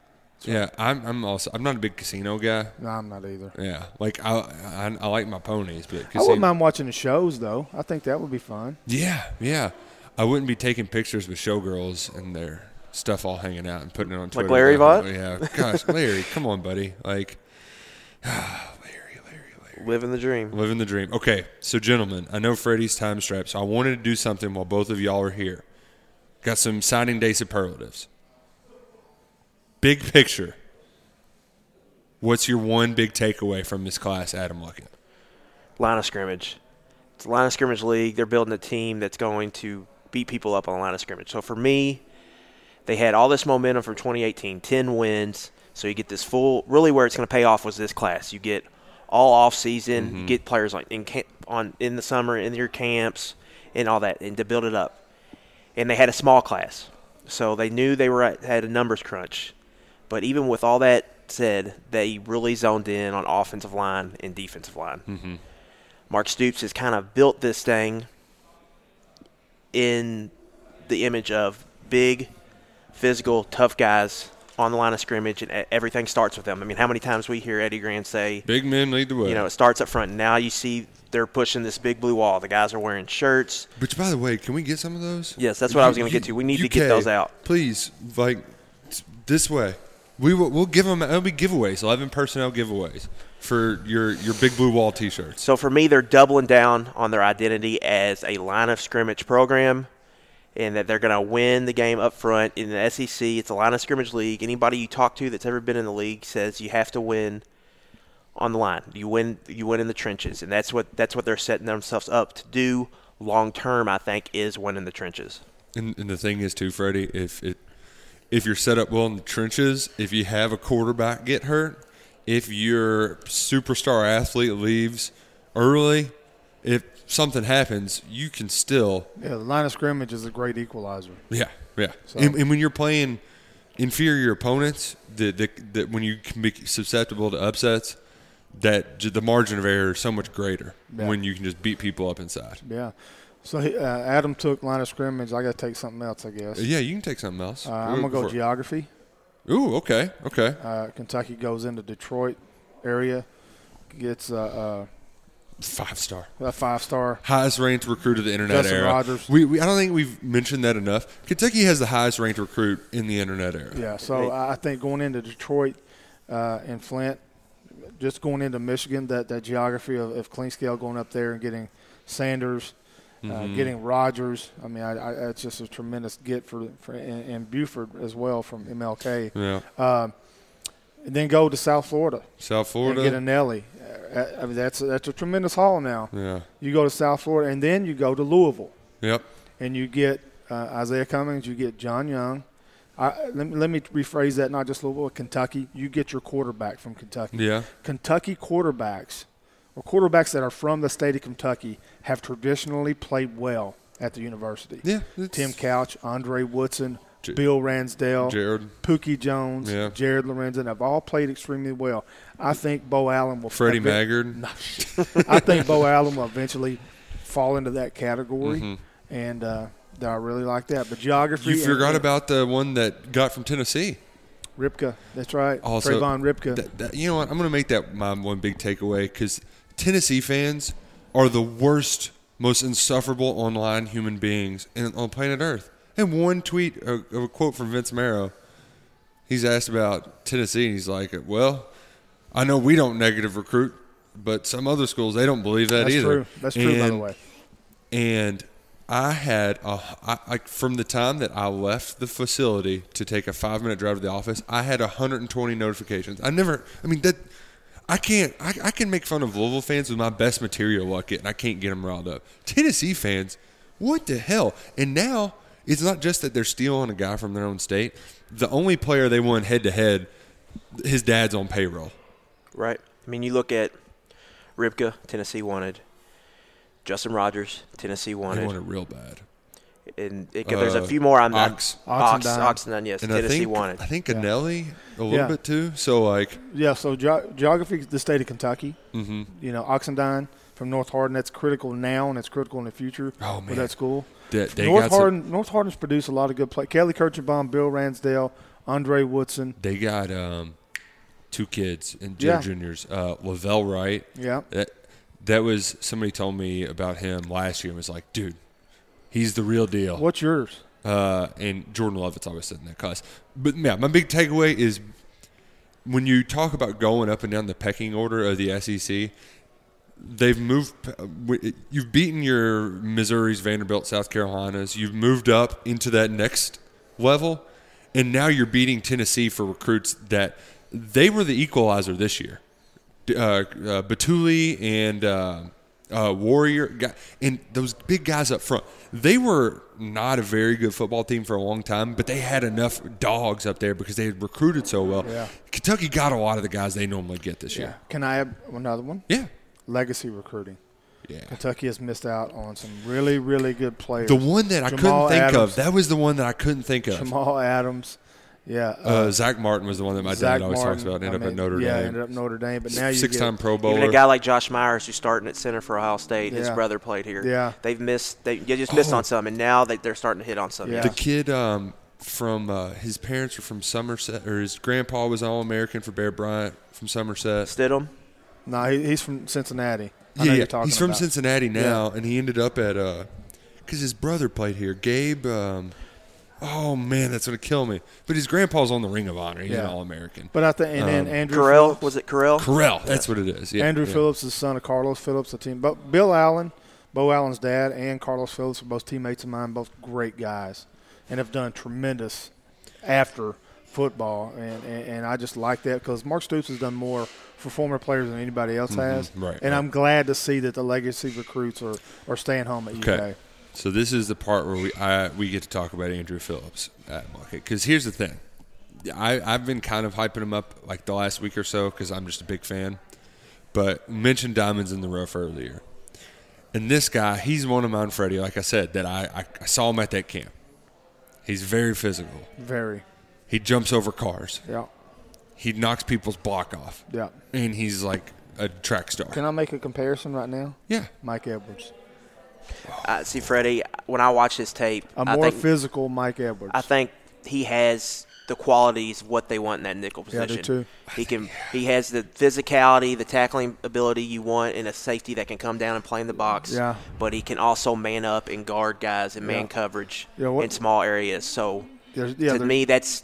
So. Yeah, I'm not a big casino guy. No, I'm not either. Yeah, like I like my ponies, but I wouldn't mind watching the shows though. I think that would be fun. Yeah. I wouldn't be taking pictures with showgirls and their stuff all hanging out and putting it on Twitter. Like Larry Vaught? Yeah, gosh, Larry, come on, buddy. Like, Larry. Living the dream. Living the dream. Okay, so gentlemen, I know Freddie's time strapped, so I wanted to do something while both of y'all are here. Got some signing day superlatives. Big picture. What's your one big takeaway from this class, Adam Luckett? Line of scrimmage. It's a line of scrimmage league. They're building a team that's going to beat people up on the line of scrimmage. So for me, they had all this momentum from 2018, 10 wins. So you get this full – really where it's going to pay off was this class. You get all off-season. You get players like in the summer, in your camps, and all that, and to build it up. And they had a small class. So they knew they had a numbers crunch. But even with all that said, they really zoned in on offensive line and defensive line. Mark Stoops has kind of built this thing in the image of big, physical, tough guys on the line of scrimmage, and everything starts with them. I mean, how many times we hear Eddie Grant say, big men lead the way. It starts up front. And now you see they're pushing this big blue wall. The guys are wearing shirts. Which, by the way, can we get some of those? Yes, that's what I was going to get to. We need to get those out. Please, like, this way. We'll give them – it'll be giveaways, 11 personnel giveaways for your big blue wall T-shirts. So for me, they're doubling down on their identity as a line of scrimmage program, and that they're going to win the game up front. In the SEC, it's a line of scrimmage league. Anybody you talk to that's ever been in the league says you have to win on the line. You win in the trenches, and that's what they're setting themselves up to do long term. I think is win in the trenches. And the thing is too, Freddie, if you're set up well in the trenches, if you have a quarterback get hurt, if your superstar athlete leaves early, if something happens, you can still – Yeah, the line of scrimmage is a great equalizer. Yeah. So. And when you're playing inferior opponents, that when you can be susceptible to upsets, that the margin of error is so much greater when you can just beat people up inside. Yeah. So Adam took line of scrimmage. I got to take something else, I guess. Yeah, you can take something else. I'm going to go geography. Ooh, okay. Kentucky goes into Detroit area, gets a 5-star. A 5-star. Highest ranked recruit of the internet Justin era. Rogers. I don't think we've mentioned that enough. Kentucky has the highest ranked recruit in the internet era. Yeah, so I think going into Detroit and Flint, just going into Michigan, that geography of Clinkscale going up there and getting Sanders – getting Rogers, I mean, it's just a tremendous get for and Buford as well from MLK. Yeah. And then go to South Florida. And get a Nelly. I mean, that's a tremendous haul now. Yeah. You go to South Florida, and then you go to Louisville. Yep. And you get Isaiah Cummings. You get John Young. Let me rephrase that. Not just Louisville, Kentucky. You get your quarterback from Kentucky. Yeah. Kentucky quarterbacks, or quarterbacks that are from the state of Kentucky, have traditionally played well at the university. Yeah. Tim Couch, Andre Woodson, Bill Ransdale, Jared. Pookie Jones, Jared Lorenzen have all played extremely well. I think Bo Allen will – Freddie Maggard. No, I think Bo Allen will eventually fall into that category, and I really like that. But geography – You forgot about the one that got from Tennessee. Ripka. That's right. Also, Trayvon Ripka. You know what? I'm going to make that my one big takeaway because Tennessee fans are the worst, most insufferable online human beings on planet Earth. And one tweet of a quote from Vince Marrow, he's asked about Tennessee, and he's like, well, I know we don't negative recruit, but some other schools, they don't believe that either. That's true, by the way. And I had, from the time that I left the facility to take a 5-minute drive to the office, I had 120 notifications. I can make fun of Louisville fans with my best material luck, and I can't get them riled up. Tennessee fans, what the hell? And now it's not just that they're stealing a guy from their own state. The only player they won head-to-head, his dad's on payroll. Right. I mean, you look at Ripka, Tennessee wanted. Justin Rogers, Tennessee wanted. They wanted real bad. And there's a few more I'm not. Oxendine, yes. And Tennessee wanted. I think Anelli a little bit too. So so geography is the state of Kentucky. Mm-hmm. You know, Oxendine from North Hardin, that's critical now and it's critical in the future for that school. North Hardin's produced a lot of good play. Kelly Kirchenbaum, Bill Ransdale, Andre Woodson. They got 2 kids and juniors. Lavelle Wright. Yeah. That was, somebody told me about him last year and was like, dude, he's the real deal. What's yours? And Jordan Lovett's always sitting in that class. But, yeah, my big takeaway is when you talk about going up and down the pecking order of the SEC, they've moved – you've beaten your Missouris, Vanderbilt, South Carolinas. You've moved up into that next level, and now you're beating Tennessee for recruits that they were the equalizer this year. Batuli and Warrior, and those big guys up front, they were not a very good football team for a long time, but they had enough dogs up there because they had recruited so well. Yeah. Kentucky got a lot of the guys they normally get this year. Can I add another one? Yeah. Legacy recruiting. Yeah. Kentucky has missed out on some really, really good players. The one that I couldn't think of, that was the one that I couldn't think of. Jamal Adams. Yeah. Zach Martin was the one that my dad always talks about. Ended up at Notre Dame. Yeah, ended up Notre Dame. But now you 6-time Pro Bowler. Even a guy like Josh Myers, who's starting at center for Ohio State, his Yeah. brother played here. Yeah. They've missed. They just missed on some, and now they're starting to hit on some. Yeah. The kid from his parents were from Somerset, or his grandpa was All-American for Bear Bryant from Somerset. Stidham? No, he's from Cincinnati. Yeah, he's from Cincinnati now, and he ended up at because his brother played here. Gabe. Oh man, that's gonna kill me. But his grandpa's on the Ring of Honor. He's an All-American. But I think, and then Andrew Carell, Phillips, was it Carell? Carell, that's what it is. Yeah, Andrew Phillips is the son of Carlos Phillips, the team. But Bill Allen, Bo Allen's dad, and Carlos Phillips are both teammates of mine, both great guys, and have done tremendous after football. And I just like that because Mark Stoops has done more for former players than anybody else has. Right, and I'm glad to see that the legacy recruits are staying home at UK. Okay. So this is the part where we get to talk about Andrew Phillips at Market. Because here's the thing. I've been kind of hyping him up like the last week or so because I'm just a big fan. But mentioned Diamonds in the Rough earlier. And this guy, he's one of mine, Freddie, like I said, that I saw him at that camp. He's very physical. Very. He jumps over cars. Yeah. He knocks people's block off. Yeah. And he's like a track star. Can I make a comparison right now? Yeah. Mike Edwards. See, Freddie, when I watch his tape, A more physical Mike Edwards. I think he has the qualities of what they want in that nickel position. Yeah, I do too. He has the physicality, the tackling ability you want in a safety that can come down and play in the box. Yeah. But he can also man up and guard guys in man coverage in small areas. So to me, that's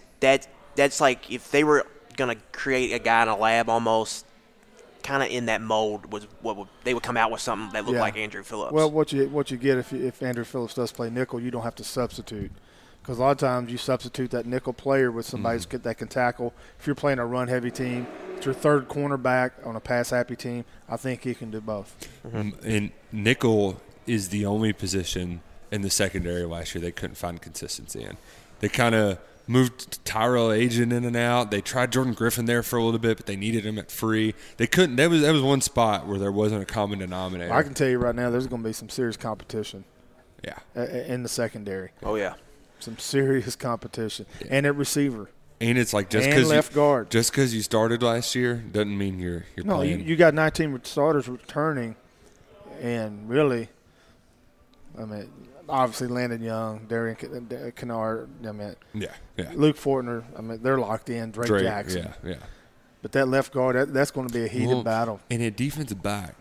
like if they were going to create a guy in a lab almost kind of in that mold was they would come out with something that looked like Andrew Phillips. Well, what you get if Andrew Phillips does play nickel, you don't have to substitute. Because a lot of times you substitute that nickel player with somebody that can tackle. If you're playing a run-heavy team, it's your third cornerback on a pass-happy team. I think he can do both. And nickel is the only position in the secondary last year they couldn't find consistency in. They kind of moved Tyrell Agent in and out. They tried Jordan Griffin there for a little bit, but they needed him at free. They couldn't. That was one spot where there wasn't a common denominator. I can tell you right now, there's going to be some serious competition. Yeah. In the secondary. Oh yeah. Some serious competition, and at receiver. And it's like just because left guard. Just because you started last year doesn't mean you're playing. No, you got 19 starters returning, and really, I mean, obviously Landon Young, Darian Kennard, I mean, yeah. Luke Fortner, I mean, they're locked in. Drake Jackson, yeah. But that left guard, that's going to be a heated battle. And at defensive back,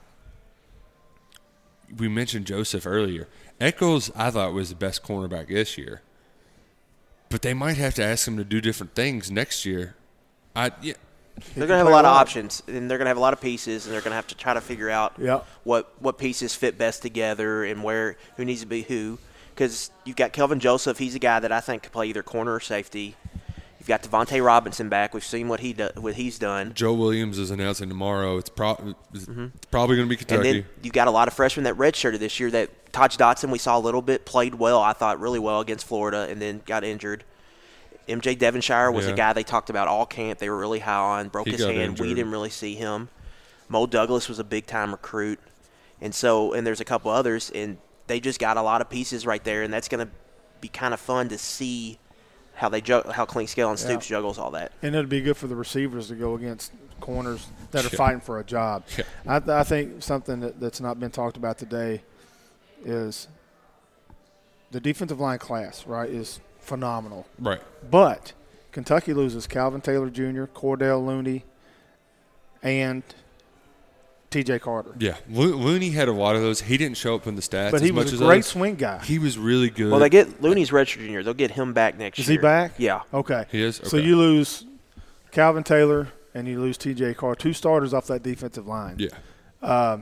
we mentioned Joseph earlier. Echols, I thought, was the best cornerback this year. But they might have to ask him to do different things next year. They're going to have a lot of options, and they're going to have a lot of pieces, and they're going to have to try to figure out what pieces fit best together and who needs to be who. Because you've got Kelvin Joseph. He's a guy that I think could play either corner or safety. You've got Devontae Robinson back. We've seen what he's done. Joe Williams is announcing tomorrow. It's probably going to be Kentucky. And then you've got a lot of freshmen that redshirted this year. That Taj Dotson we saw a little bit, played well, I thought really well against Florida, and then got injured. MJ Devonshire was a guy they talked about all camp. They were really high on, broke his hand. Injured. We didn't really see him. Mo Douglas was a big-time recruit. And there's a couple others, and they just got a lot of pieces right there, and that's going to be kind of fun to see how Clink Scale and Stoops juggles all that. And it'll be good for the receivers to go against corners that are fighting for a job. Yeah. I think something that's not been talked about today is the defensive line class, right, is phenomenal. Right. But Kentucky loses Calvin Taylor Jr., Cordell Looney, and T.J. Carter. Yeah, Looney had a lot of those. He didn't show up in the stats, but he as was much a as great others. swing guy. He was really good. Well, they get Looney's redshirt junior. They'll get him back next year. Is he back? Yeah. Okay. He is? So Okay. you lose Calvin Taylor and you lose T.J. Carter, 2 starters off that defensive line. Yeah.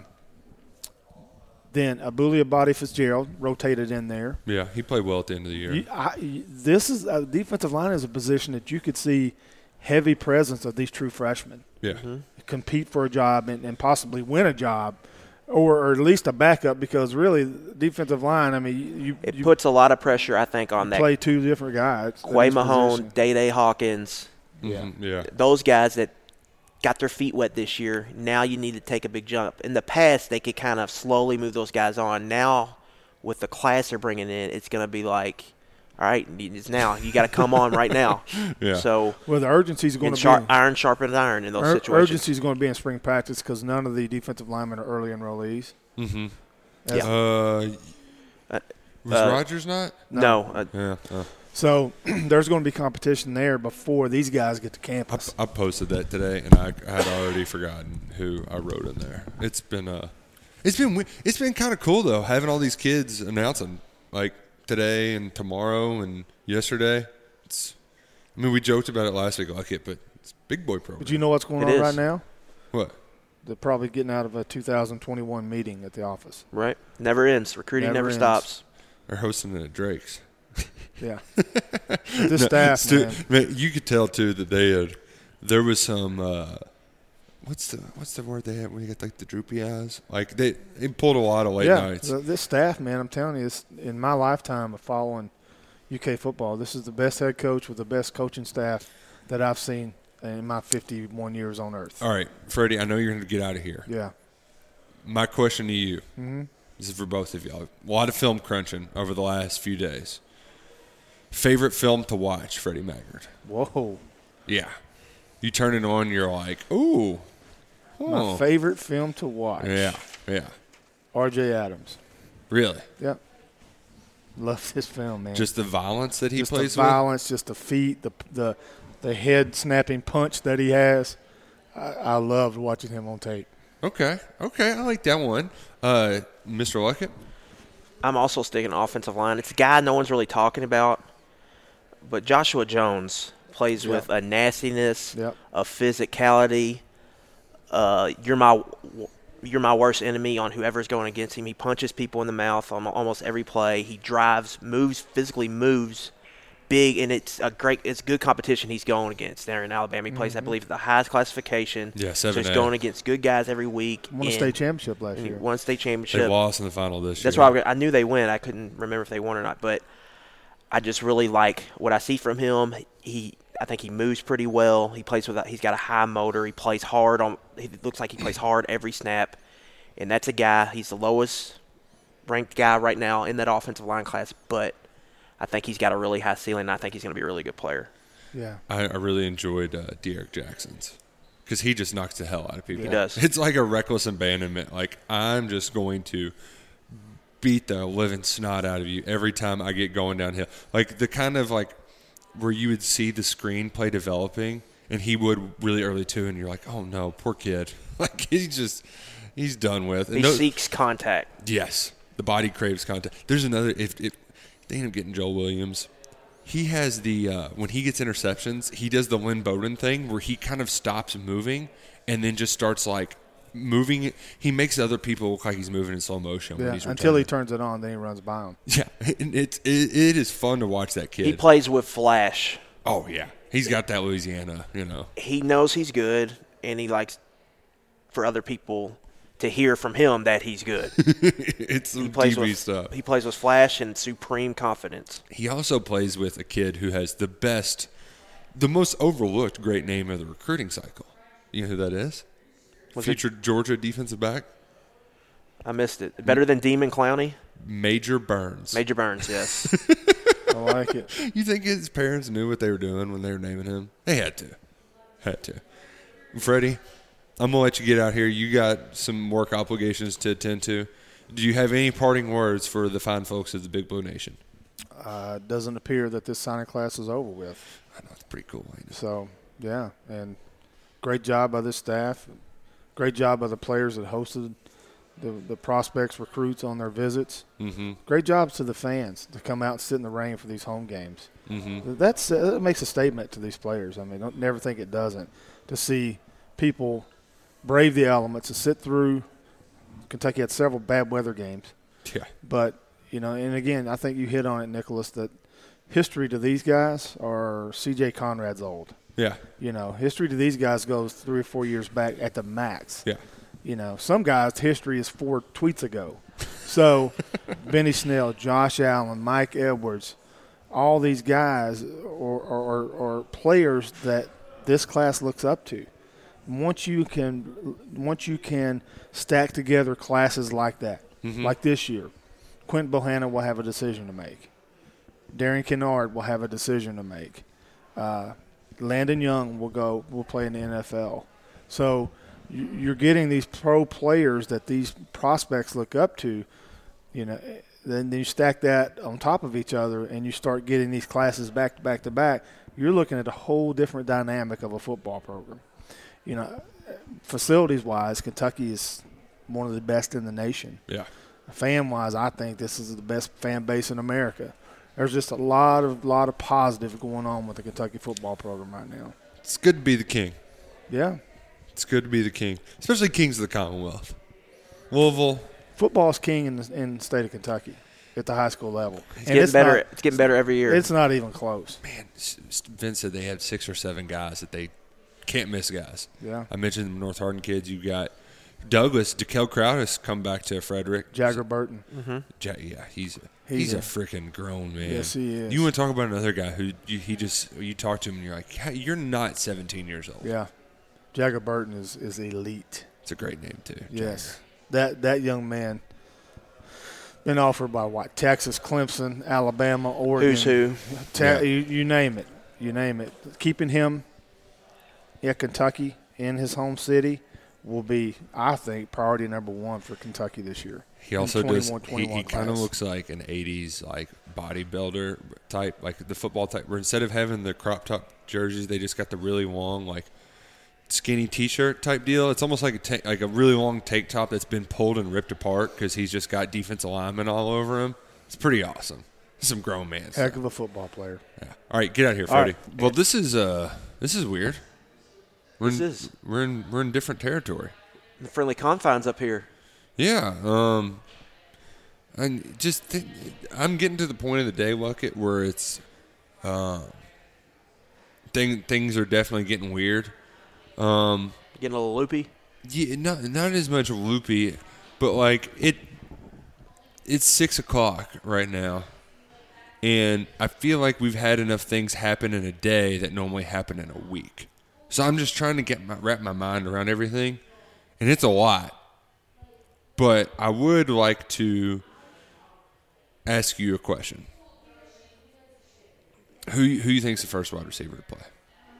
Then Abuli Abadi Fitzgerald rotated in there. Yeah, he played well at the end of the year. This is a defensive line is a position that you could see heavy presence of these true freshmen. Yeah. Compete for a job and possibly win a job, or at least a backup, because really defensive line, I mean, it puts a lot of pressure, I think, on that. Play 2 different guys. Quay Mahone, Day Hawkins. Yeah. Those guys that got their feet wet this year, now you need to take a big jump. In the past, they could kind of slowly move those guys on. Now, with the class they're bringing in, it's going to be like, all right, it's now. You got to come on right now. Yeah. So, well, the urgency is going to be iron sharpens iron in those situations. Urgency is going to be in spring practice because none of the defensive linemen are early enrollees. Mm-hmm. Yeah. Was Rogers not? No. Yeah. So there's going to be competition there before these guys get to campus. I posted that today, and I had already forgotten who I wrote in there. It's been kind of cool though, having all these kids announcing like today and tomorrow and yesterday. We joked about it last week, like it, but it's big boy program. But you know what's going on right now? What? They're probably getting out of a 2021 meeting at the office. Right. Never ends. Recruiting never stops. They're hosting it at Drake's. Yeah. This staff, man, you could tell too that there was some what's the word they had when you get like the droopy eyes? Like they pulled a lot of late nights. This staff, man, I'm telling you, in my lifetime of following UK football, this is the best head coach with the best coaching staff that I've seen in my 51 years on earth. All right, Freddie, I know you're going to get out of here. Yeah. My question to you, this is for both of y'all. A lot of film crunching over the last few days. Favorite film to watch, Freddie Maggard? Whoa. Yeah. You turn it on, you're like, ooh. My favorite film to watch. Yeah. R.J. Adams. Really? Yep. Love this film, man. Just the violence that he plays with? Just the violence, just the feet, the head snapping punch that he has. I loved watching him on tape. Okay. I like that one. Mr. Luckett? I'm also sticking offensive line. It's a guy no one's really talking about, but Joshua Jones plays with a nastiness, a physicality. You're my worst enemy on whoever's going against him. He punches people in the mouth on almost every play. He drives, physically moves big, and it's good competition he's going against there in Alabama. He plays, I believe, the highest classification. Yeah, 7A. So he's going against good guys every week. Won a state championship last year. Won a state championship. They lost in the final this year. That's why I knew they win. I couldn't remember if they won or not, but I just really like what I see from him. I think he moves pretty well. He's got a high motor. He plays hard he looks like he plays hard every snap. And that's a guy, he's the lowest ranked guy right now in that offensive line class, but I think he's got a really high ceiling, and I think he's going to be a really good player. Yeah. I really enjoyed De'Aaron Jackson's because he just knocks the hell out of people. He does. It's like a reckless abandonment. Like, I'm just going to beat the living snot out of you every time I get going downhill. Like, the kind of, like, where you would see the screenplay developing, and he would really early, too, and you're like, oh, no, poor kid. Like, he's done with. He seeks contact. Yes. The body craves contact. There's another – if they end up getting Joel Williams, he has the when he gets interceptions, he does the Lynn Bowden thing where he kind of stops moving and then just starts like moving. He makes other people look like he's moving in slow motion. Yeah, when he's until he turns it on, then he runs by him. Yeah, and it is fun to watch that kid. He plays with flash. Oh yeah, he's got that Louisiana. He knows he's good, and he likes for other people to hear from him that he's good. It's some TV stuff. He plays with flash and supreme confidence. He also plays with a kid who has the most overlooked great name of the recruiting cycle. You know who that is? Future Georgia defensive back. I missed it. Better than Demon Clowney? Major Burns. Major Burns, yes. I like it. You think his parents knew what they were doing when they were naming him? They had to. Freddie, I'm going to let you get out here. You got some work obligations to attend to. Do you have any parting words for the fine folks of the Big Blue Nation? Doesn't appear that this signing class is over with. I know, it's pretty cool. Ain't it? So, yeah, and great job by this staff. Great job by the players that hosted the prospects, recruits on their visits. Mm-hmm. Great jobs to the fans to come out and sit in the rain for these home games. Mm-hmm. That makes a statement to these players. I mean, don't never think it doesn't. To see people brave the elements to sit through. Kentucky had several bad weather games. Yeah. But, and again, I think you hit on it, Nicholas, that history to these guys are C.J. Conrad's old. Yeah. History to these guys goes 3 or 4 years back at the max. Yeah. Some guys' history is 4 tweets ago. So, Benny Snell, Josh Allen, Mike Edwards, all these guys are players that this class looks up to. Once you can stack together classes like that, like this year, Quentin Bohanna will have a decision to make. Darian Kennard will have a decision to make. Landon Young will play in the NFL. So you're getting these pro players that these prospects look up to. Then you stack that on top of each other, and you start getting these classes back to back to back. You're looking at a whole different dynamic of a football program. Facilities-wise, Kentucky is one of the best in the nation. Yeah. Fan-wise, I think this is the best fan base in America. There's just a lot of positive going on with the Kentucky football program right now. It's good to be the king. Yeah. It's good to be the king, especially kings of the Commonwealth. Louisville. Football's king in the state of Kentucky at the high school level. It's getting better every year. It's not even close. Man, Vince said they have 6 or 7 guys that they can't miss guys. Yeah. I mentioned the North Hardin kids. You got Douglas, DeKel Crowdis come back to Frederick. Jagger Burton. Yeah, he's a freaking grown man. Yes, he is. You want to talk about another guy who you talk to him and you're like, you're not 17 years old. Yeah. Jagger Burton is elite. It's a great name too. Yes. That young man been offered by Texas, Clemson, Alabama, Oregon. Who's who? You name it. You name it. Keeping him at Kentucky in his home city will be, I think, priority number 1 for Kentucky this year. He also does. He kind of looks like an '80s bodybuilder type, like the football type. Where instead of having the crop top jerseys, they just got the really long skinny T-shirt type deal. It's almost like a really long tank top that's been pulled and ripped apart because he's just got defensive linemen all over him. It's pretty awesome. Some grown man. Heck of a football player. Yeah. All right, get out of here, Freddie. Right. Well, this is weird. We're in different territory. The friendly confines up here. Yeah. I'm getting to the point of the day, Luckett, where it's things are definitely getting weird. Getting a little loopy? Yeah, not as much loopy, but it's 6 o'clock right now. And I feel like we've had enough things happen in a day that normally happen in a week. So I'm just trying to wrap my mind around everything, and it's a lot. But I would like to ask you a question. Who you think's the first wide receiver to play?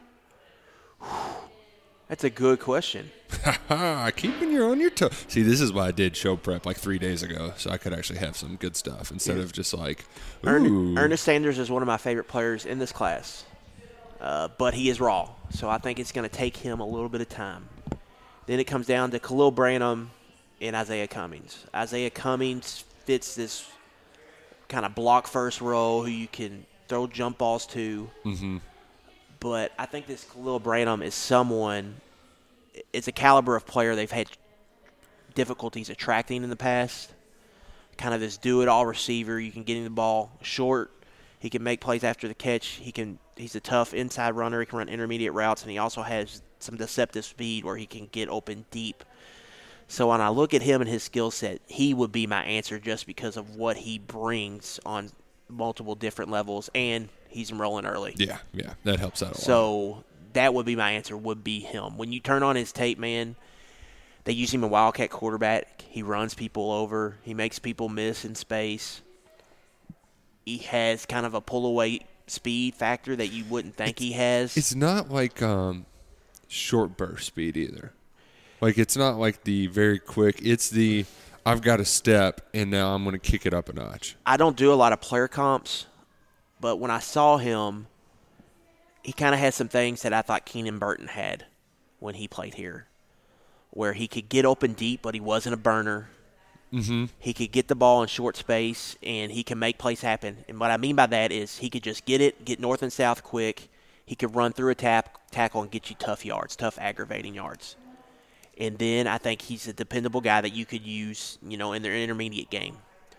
That's a good question. Keeping you on your toes. See, this is why I did show prep 3 days ago, so I could actually have some good stuff instead of just Ernest Sanders is one of my favorite players in this class, but he is raw, so I think it's going to take him a little bit of time. Then it comes down to Khalil Branham and Isaiah Cummings. Isaiah Cummings fits this kind of block-first role who you can throw jump balls to. Mm-hmm. But I think this Khalil Branham is it's a caliber of player they've had difficulties attracting in the past. Kind of this do-it-all receiver. You can get him the ball short. He can make plays after the catch. He's a tough inside runner. He can run intermediate routes, and he also has some deceptive speed where he can get open deep. So when I look at him and his skill set, he would be my answer just because of what he brings on multiple different levels, and he's enrolling early. Yeah, that helps out a lot. So that would be my answer, would be him. When you turn on his tape, man, they use him a Wildcat quarterback. He runs people over. He makes people miss in space. He has kind of a pull-away speed factor that you wouldn't think he has. It's not like short burst speed either. It's not like the very quick. It's the I've got a step, and now I'm going to kick it up a notch. I don't do a lot of player comps, But when I saw him, he kind of had some things that I thought Keenan Burton had when he played here, where he could get open deep, but he wasn't a burner. Mm-hmm. He could get the ball in short space, and he can make plays happen. And what I mean by that is he could just get north and south quick. He could run through a tackle and get you tough yards, tough aggravating yards. And then I think he's a dependable guy that you could use, in their intermediate game.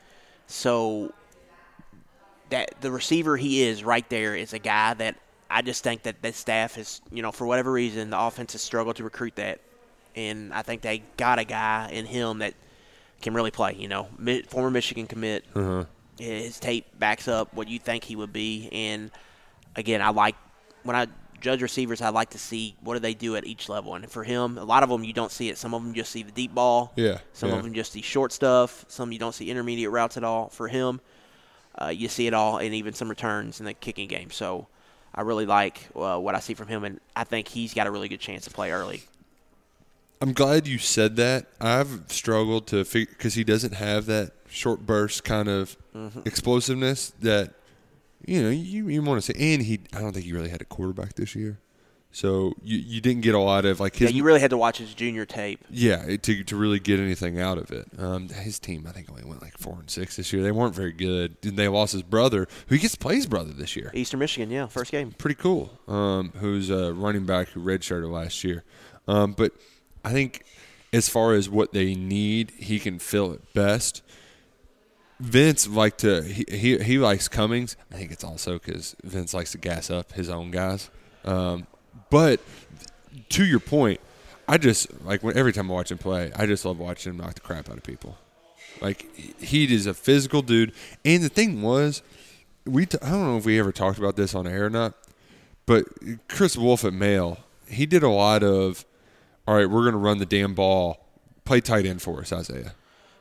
So that the receiver he is right there is a guy that I just think that this staff is, for whatever reason, the offense has struggled to recruit that. And I think they got a guy in him that can really play, former Michigan commit. Uh-huh. His tape backs up what you think he would be. And, again, when I judge receivers, I like to see what do they do at each level. And for him, a lot of them you don't see it. Some of them just see the deep ball. Yeah. Some of them just see short stuff. Some you don't see intermediate routes at all. For him, you see it all, and even some returns in the kicking game. So I really like what I see from him, and I think he's got a really good chance to play early. I'm glad you said that. I've struggled to figure because he doesn't have that short burst kind of explosiveness that you want to say. And I don't think he really had a quarterback this year, so you didn't get a lot of like his. Yeah, you really had to watch his junior tape. Yeah, to really get anything out of it. His team, I think, only went like 4-6 this year. They weren't very good. And they lost his brother, who gets to play his brother this year. Eastern Michigan, yeah, first game. Pretty cool. Who's a running back who redshirted last year. But I think as far as what they need, he can fill it best. Vince he likes Cummings. I think it's also because Vince likes to gas up his own guys. But to your point, I just every time I watch him play, I just love watching him knock the crap out of people. Like he is a physical dude. And the thing was, I don't know if we ever talked about this on air or not, but Chris Wolf at Male, he did a lot of, all right, we're going to run the damn ball, play tight end for us, Isaiah.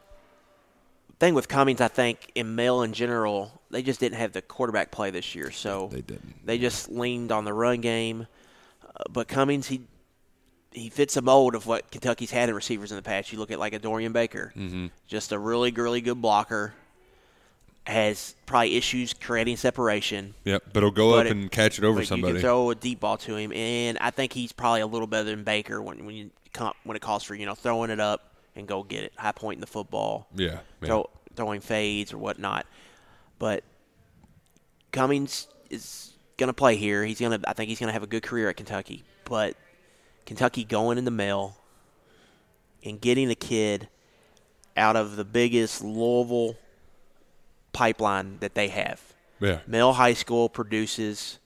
Thing with Cummings, I think, in Male in general, they just didn't have the quarterback play this year. So they didn't. They just leaned on the run game. But Cummings, he fits a mold of what Kentucky's had in receivers in the past. You look at like a Dorian Baker, just a really, really good blocker, has probably issues creating separation. Yep, but he'll go up and catch it over somebody. You can throw a deep ball to him, and I think he's probably a little better than Baker when it calls for throwing it up and go get it, high point in the football. Yeah. Throwing fades or whatnot. But Cummings is going to play here. I think he's going to have a good career at Kentucky. But Kentucky going in the Male and getting a kid out of the biggest Louisville pipeline that they have. Yeah. Male High School produces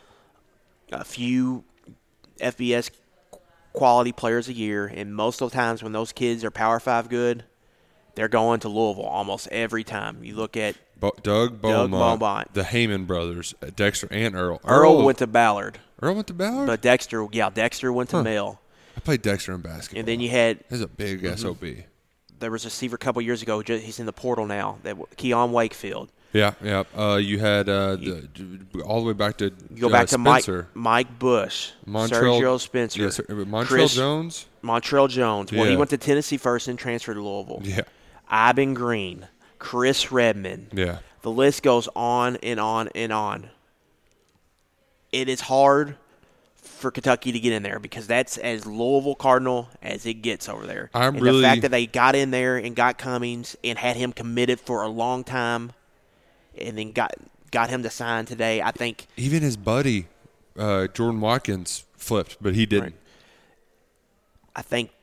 a few FBS quality players a year, and most of the times when those kids are Power 5 good, they're going to Louisville almost every time. You look at Doug Beaumont, the Heyman brothers, Dexter and Earl. Earl went to Ballard. Earl went to Ballard? But Dexter went to Male. I played Dexter in basketball. And then you had – That's a big SOB. There was a receiver a couple years ago. He's in the portal now. Keon Wakefield. Yeah. You had all the way back to you go back to Spencer. Mike Bush, Sergio Spencer, Montrell Jones. Well, he went to Tennessee first and transferred to Louisville. Yeah. Ivan Green, Chris Redmond. Yeah. The list goes on and on and on. It is hard for Kentucky to get in there because that's as Louisville Cardinal as it gets over there. The fact that they got in there and got Cummings and had him committed for a long time and then got him to sign today, I think. Even his buddy, Jordan Watkins, flipped, but he didn't. Right. I think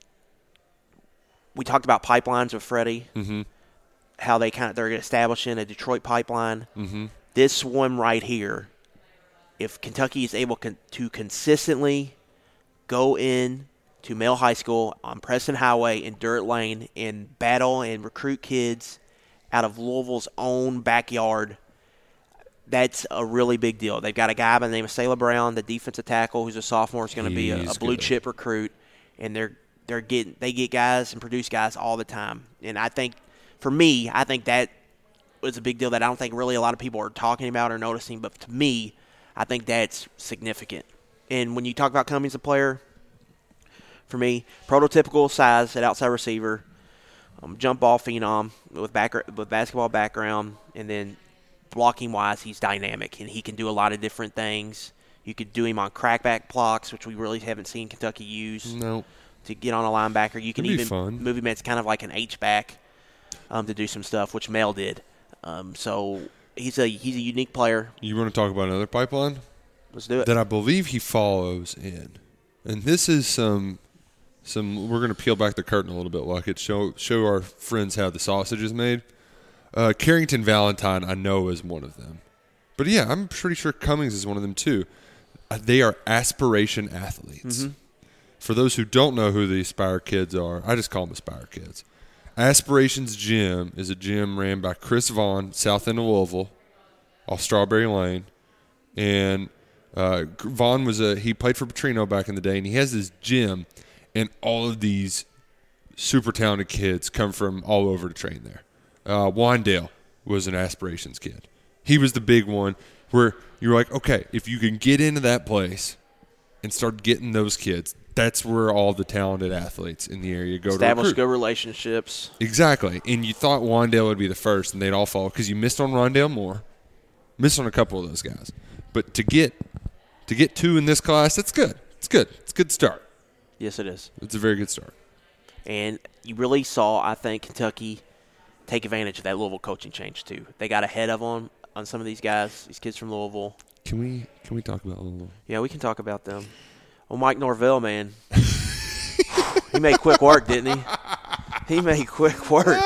we talked about pipelines with Freddie, how they're establishing a Detroit pipeline. This one right here, if Kentucky is able to consistently go in to Male High School on Preston Highway and Dirt Lane and battle and recruit kids out of Louisville's own backyard, that's a really big deal. They've got a guy by the name of Salah Brown, the defensive tackle, who's a sophomore, is going to be a blue chip recruit, and they get guys and produce guys all the time. And I think, for me, that was a big deal that I don't think really a lot of people are talking about or noticing. But to me, I think that's significant. And when you talk about Cummings, a player, for me, prototypical size at outside receiver, jump ball phenom with basketball background, and then blocking wise, he's dynamic and he can do a lot of different things. You could do him on crackback blocks, which we really haven't seen Kentucky use. Nope. To get on a linebacker. You can It'd be even fun. move him as kind of like an H-back to do some stuff, which Mel did. So he's a unique player. You want to talk about another pipeline? Let's do it. That I believe he follows in. And this is some we're going to peel back the curtain a little bit, Luckett. Show our friends how the sausage is made. Carrington Valentine, I know, is one of them. But, yeah, I'm pretty sure Cummings is one of them, too. They are aspiration athletes. Mm-hmm. For those who don't know who the Aspire Kids are, I just call them Aspire Kids. Aspirations Gym is a gym ran by Chris Vaughn, south end of Louisville, off Strawberry Lane. And Vaughn he played for Petrino back in the day, and he has this gym, and all of these super talented kids come from all over to train there. Wandale was an Aspirations kid. He was the big one where you're like, okay, if you can get into that place and start getting those kids, that's where all the talented athletes in the area go to establish recruit. good relationships. Exactly. And you thought Wandale would be the first, and they'd all follow because you missed on Rondale Moore, missed on a couple of those guys. But to get two in this class, that's good. It's good. It's a good start. Yes, it is. It's a very good start. And you really saw, I think, Kentucky take advantage of that Louisville coaching change too. They got ahead of them on some of these guys, these kids from Louisville. Can we talk about Louisville? Yeah, we can talk about them. Well, Mike Norvell, man, he made quick work, didn't he? He made quick work.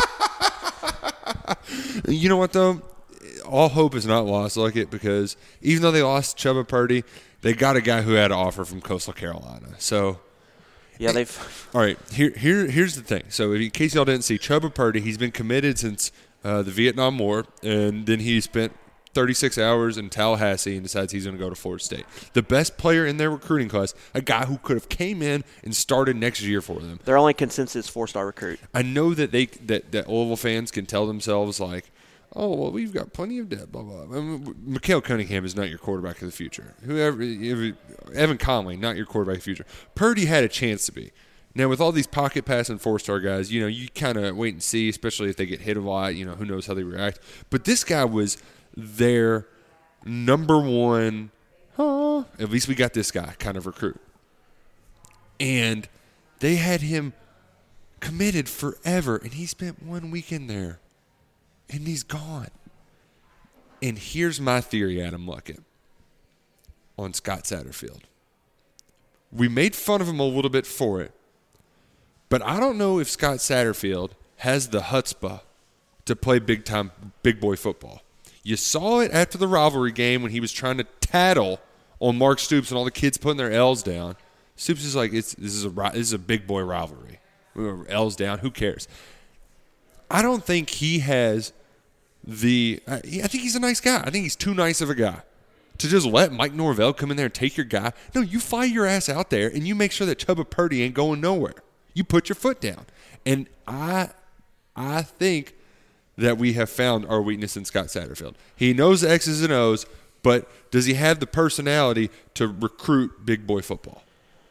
You know what, though? All hope is not lost, Luckett, because even though they lost Chubba Purdy, they got a guy who had an offer from Coastal Carolina. So, yeah, they've. All right, here's the thing. So, in case y'all didn't see, Chubba Purdy, he's been committed since the Vietnam War, and then he spent 36 hours in Tallahassee and decides he's going to go to Florida State. The best player in their recruiting class, a guy who could have came in and started next year for them. Their only consensus 4-star recruit. I know that that Louisville fans can tell themselves like, oh, well, we've got plenty of depth, blah, blah. I mean, Mikael Cunningham is not your quarterback of the future. Evan Conley, not your quarterback of the future. Purdy had a chance to be. Now, with all these pocket passing 4-star guys, you kind of wait and see, especially if they get hit a lot. Who knows how they react. But this guy was their number one, at least we got this guy kind of recruit. And they had him committed forever, and he spent 1 week in there. And he's gone. And here's my theory, Adam Luckett, on Scott Satterfield. We made fun of him a little bit for it, but I don't know if Scott Satterfield has the chutzpah to play big-time, big-boy football. You saw it after the rivalry game when he was trying to tattle on Mark Stoops and all the kids putting their L's down. Stoops is like, this is a big-boy rivalry. L's down, who cares? I don't think he has I think he's a nice guy. I think he's too nice of a guy to just let Mike Norvell come in there and take your guy. No, you fly your ass out there and you make sure that Chubba Purdy ain't going nowhere. You put your foot down. And I think that we have found our weakness in Scott Satterfield. He knows the X's and O's, but does he have the personality to recruit big boy football?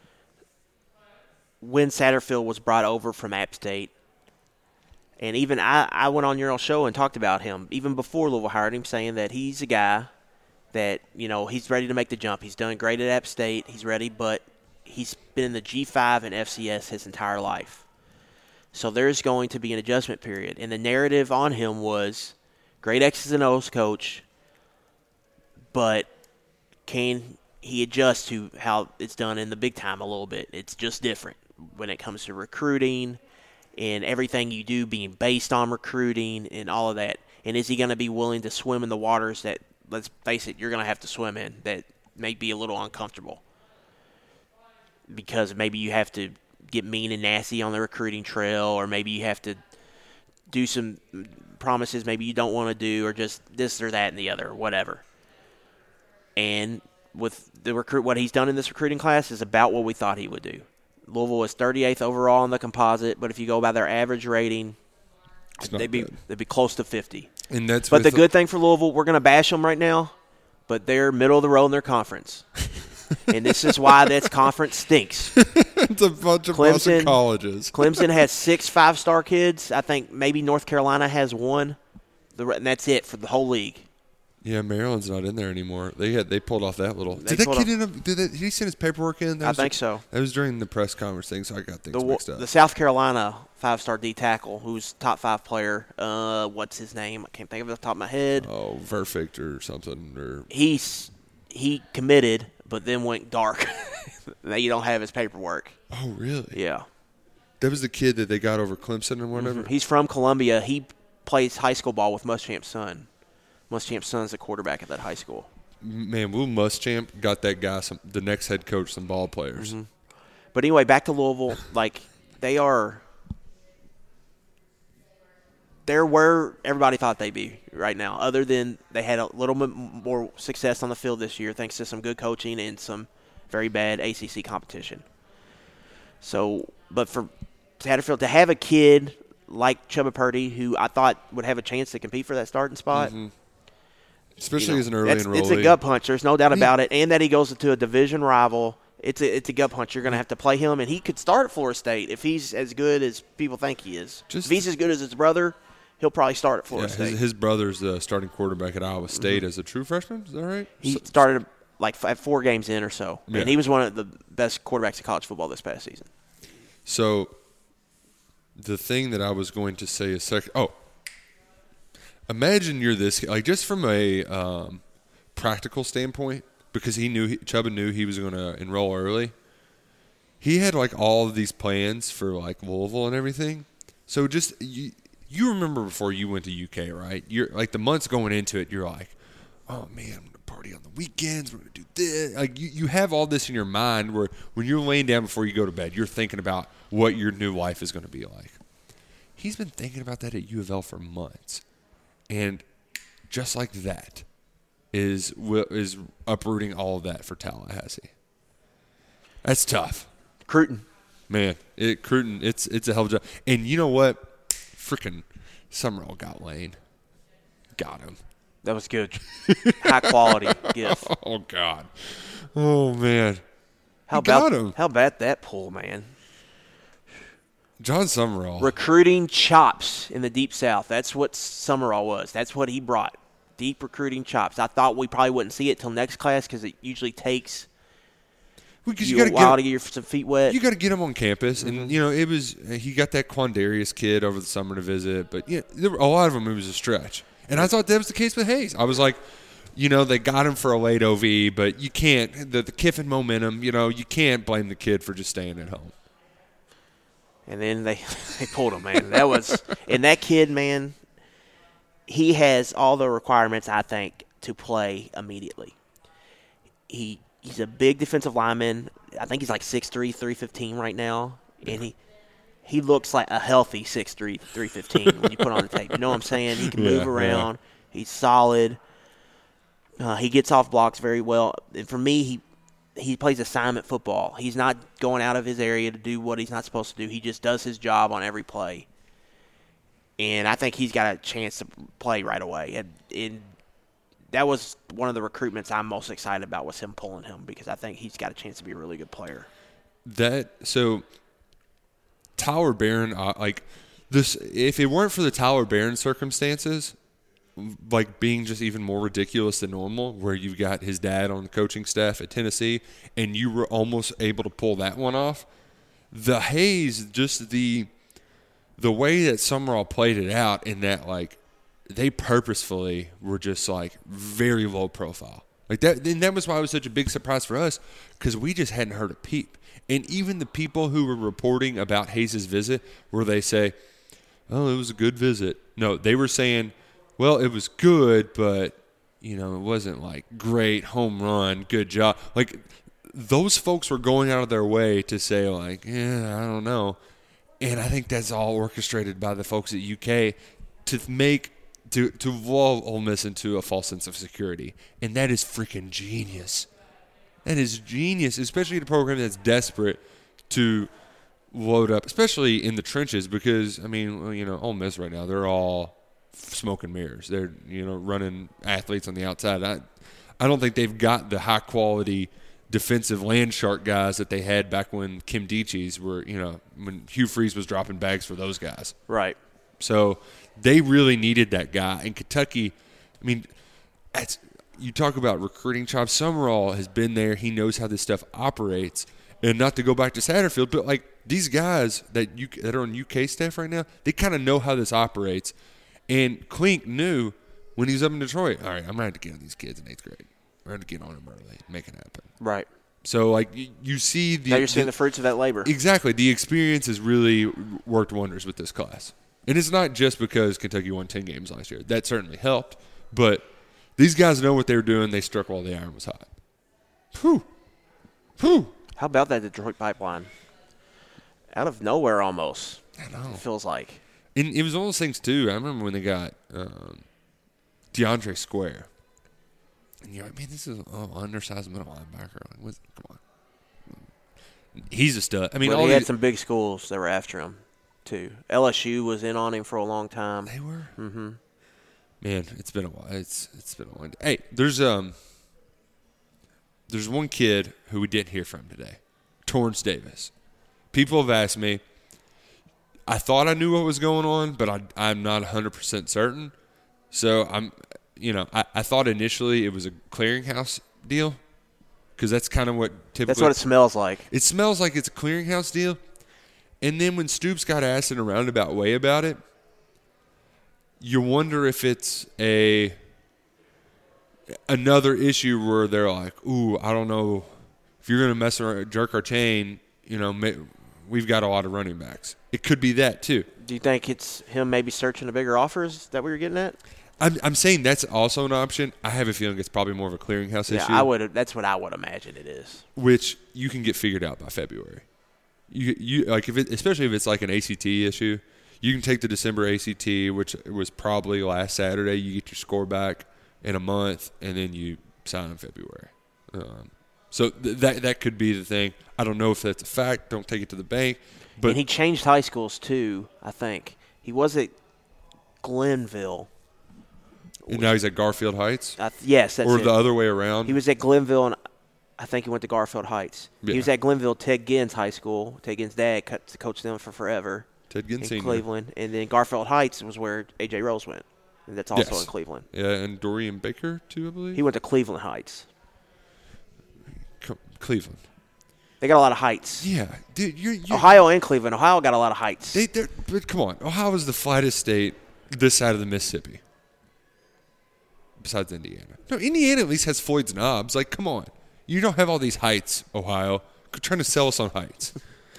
When Satterfield was brought over from App State, and even I went on your show and talked about him, even before Louisville hired him, saying that he's a guy that, he's ready to make the jump. He's done great at App State. He's ready, but he's been in the G5 and FCS his entire life. So there's going to be an adjustment period. And the narrative on him was great X's and O's coach, but can he adjust to how it's done in the big time a little bit? It's just different when it comes to recruiting and everything you do being based on recruiting and all of that. And is he going to be willing to swim in the waters that, let's face it, you're going to have to swim in that may be a little uncomfortable? Because maybe you have to get mean and nasty on the recruiting trail, or maybe you have to do some promises maybe you don't want to do, or just this or that and the other, whatever. And with what he's done in this recruiting class is about what we thought he would do. Louisville was 38th overall in the composite, but if you go by their average rating, they'd be close to 50. And that's but the good thing for Louisville, we're going to bash them right now, but they're middle of the road in their conference. And this is why this conference stinks. It's a bunch of Boston colleges. Clemson has 6 5-star kids. I think maybe North Carolina has 1. And that's it for the whole league. Yeah, Maryland's not in there anymore. They pulled off that little. They Did that pulled kid end up? Did he send his paperwork in? I think so. That was during the press conference thing, so I got things mixed up. The South Carolina 5-star D tackle, who's top 5 player. What's his name? I can't think of it off the top of my head. Oh, Verficht or something. Or he committed, but then went dark. Now you don't have his paperwork. Oh, really? Yeah. That was the kid that they got over Clemson or whatever? He's from Columbia. He plays high school ball with Muschamp's son. Muschamp's son's the quarterback at that high school. Man, Will Muschamp got that guy, the next head coach, some ball players. Mm-hmm. But anyway, back to Louisville. Like, they're where everybody thought they'd be right now, other than they had a little bit more success on the field this year thanks to some good coaching and some very bad ACC competition. So, but for Satterfield to have a kid like Chubba Purdy, who I thought would have a chance to compete for that starting spot, especially as an early enrollee, it's a gut punch. There's no doubt about it. And that he goes into a division rival, it's a gut punch. You're going to have to play him, and he could start at Florida State if he's as good as people think he is. If he's as good as his brother, he'll probably start at Florida State. His brother's the starting quarterback at Iowa State as a true freshman. Is that right? He started at 4 games in or so, yeah. And he was one of the best quarterbacks in college football this past season. So the thing that I was going to say is imagine you're this, like, just from a practical standpoint, because Chubba knew he was going to enroll early. He had like all of these plans for like Louisville and everything. So just you remember before you went to UK, right? You're like the months going into it, you're like, oh man, I'm going to party on the weekends. We're going to do this. Like you have all this in your mind where when you're laying down before you go to bed, you're thinking about what your new life is going to be like. He's been thinking about that at U of L for months. And just like that is uprooting all of that for Tallahassee. That's tough. Cruton. Man, Cruton, it's a hell of a job. And you know what? Freaking Summerall got Lane. Got him. That was good. High quality gift. Oh, God. Oh, man. How about that pull, man? John Summerall. Recruiting chops in the Deep South. That's what Summerall was. That's what he brought. Deep recruiting chops. I thought we probably wouldn't see it till next class because it usually takes a while to get some feet wet. You got to get him on campus. Mm-hmm. And, he got that Quandarius kid over the summer to visit. But, there were a lot of them, it was a stretch. And I thought that was the case with Hayes. I was like, they got him for a late OV, but you can't, the Kiffin momentum, you can't blame the kid for just staying at home. And then they pulled him, man. And that kid, man, he has all the requirements, I think, to play immediately. He's a big defensive lineman. I think he's like 6'3", 315 right now. And he looks like a healthy 6'3", 315 when you put on the tape. You know what I'm saying? He can move around. Yeah. He's solid. He gets off blocks very well. And for me, he plays assignment football. He's not going out of his area to do what he's not supposed to do. He just does his job on every play. And I think he's got a chance to play right away. And that was one of the recruitments I'm most excited about, was him pulling him, because I think he's got a chance to be a really good player. Tyler Barron, if it weren't for the Tyler Barron circumstances, like being just even more ridiculous than normal, where you've got his dad on the coaching staff at Tennessee, and you were almost able to pull that one off. The Hayes, just the way that Summerall played it out, in that like they purposefully were just like very low profile. Like that, and that was why it was such a big surprise for us, because we just hadn't heard a peep. And even the people who were reporting about Hayes' visit, where they say, "Oh, it was a good visit," no, they were saying, well, it was good, but, it wasn't like great, home run, good job. Like, those folks were going out of their way to say, like, I don't know. And I think that's all orchestrated by the folks at UK to lull Ole Miss into a false sense of security. And that is freaking genius. That is genius, especially in a program that's desperate to load up, especially in the trenches, because, Ole Miss right now, they're all smoke and mirrors. They're running athletes on the outside. I don't think they've got the high quality defensive land shark guys that they had back when Kim Deechees were, when Hugh Freeze was dropping bags for those guys. Right. So they really needed that guy. In Kentucky, you talk about recruiting chops. Summerall has been there. He knows how this stuff operates. And not to go back to Satterfield, but like these guys that are on UK staff right now, they kind of know how this operates. And Klink knew when he was up in Detroit, all right, I'm going to have to get on these kids in 8th grade. I'm going to get on them early and make it happen. Right. So, like, you see the – now you're seeing the fruits of that labor. Exactly. The experience has really worked wonders with this class. And it's not just because Kentucky won 10 games last year. That certainly helped. But these guys know what they were doing. They struck while the iron was hot. Whew. Whew. How about that Detroit pipeline? Out of nowhere almost. I know. It feels like. And it was one of those things, too. I remember when they got DeAndre Square. And you're like, man, this is an undersized middle linebacker. Like, come on. He's a stud. I mean, he had some big schools that were after him, too. LSU was in on him for a long time. They were? Mm-hmm. Man, it's been a while. It's been a while. Hey, there's one kid who we didn't hear from today, Torrance Davis. People have asked me. I thought I knew what was going on, but I'm not 100% certain. So I thought initially it was a clearinghouse deal because that's kind of what typically. That's what it smells like. It smells like it's a clearinghouse deal. And then when Stoops got asked in a roundabout way about it, you wonder if it's another issue where they're like, ooh, I don't know. If you're going to mess around, jerk our chain, we've got a lot of running backs. It could be that too. Do you think it's him maybe searching a bigger offers? Is that what you're getting at? I'm saying that's also an option. I have a feeling it's probably more of a clearinghouse issue. Yeah, that's what I would imagine it is. Which you can get figured out by February. You like especially if it's like an ACT issue, you can take the December ACT, which was probably last Saturday. You get your score back in a month, and then you sign in February. So that could be the thing. I don't know if that's a fact. Don't take it to the bank. But and he changed high schools too, I think. He was at Glenville. And now he's at Garfield Heights? Yes, that's Or it. the other way around? He was at Glenville, and I think he went to Garfield Heights. Yeah. He was at Glenville, Ted Ginn's high school. Ted Ginn's dad coached them for forever. Ted Ginn in Sr. Cleveland. And then Garfield Heights was where A.J. Rose went. And that's also in Cleveland. Yeah, and Dorian Baker, too, I believe? He went to Cleveland Heights. Cleveland. They got a lot of heights. Yeah. Dude, you're Ohio and Cleveland. Ohio got a lot of heights. But come on. Ohio is the flattest state this side of the Mississippi. Besides Indiana. No, Indiana at least has Floyd's Knobs. Like, come on. You don't have all these heights, Ohio. You're trying to sell us on heights.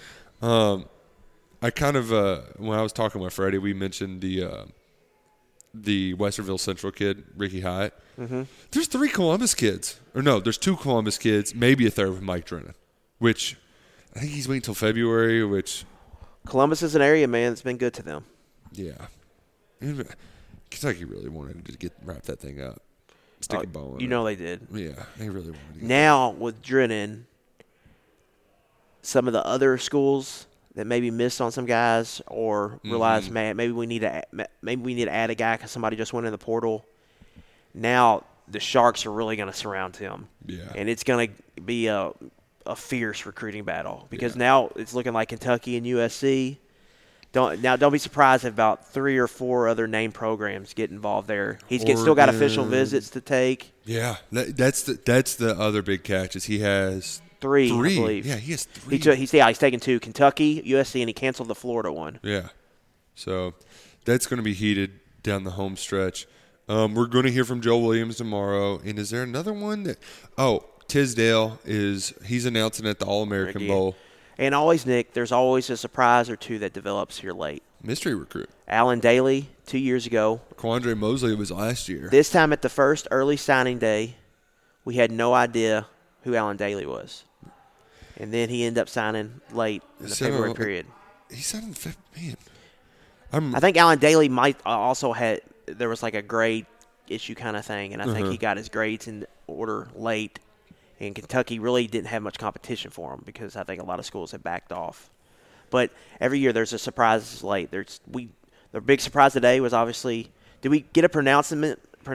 I kind of, when I was talking with Freddie, we mentioned the Westerville Central kid, Ricky Hyatt. Mm-hmm. There's 3 Columbus kids. Or no, there's 2 Columbus kids, maybe a third with Mike Drennan, which I think he's waiting until February, which. Columbus is an area, man, that's been good to them. Yeah. Kentucky really wanted to wrap that thing up. Stick a bow in it. They did. Yeah, they really wanted to. Now, with Drennan, some of the other schools that maybe missed on some guys or realized, man, maybe we need to add a guy because somebody just went in the portal. Now the Sharks are really going to surround him. Yeah. And it's going to be a fierce recruiting battle because now it's looking like Kentucky and USC. Don't be surprised if about 3 or 4 other named programs get involved there. He's still got official visits to take. Yeah, that's the other big catch is he has 3, I 3. believe. Yeah, he has 3. He's taking 2, Kentucky, USC, and he canceled the Florida one. Yeah. So that's going to be heated down the home stretch. We're going to hear from Joe Williams tomorrow. And is there another one that – oh, Tisdale he's announcing at the All-American Bowl. And always, Nick, there's always a surprise or two that develops here late. Mystery recruit. Alan Daly, 2 years ago. Quandre Mosley was last year. This time at the first early signing day, we had no idea who Alan Daly was. And then he ended up signing late in the February period. He signed in the February. I think Alan Daly might also had – there was like a grade issue kind of thing, and I think he got his grades in order late. And Kentucky really didn't have much competition for him because I think a lot of schools had backed off. But every year there's a surprise late. The big surprise today was obviously – did we get a pronunciation,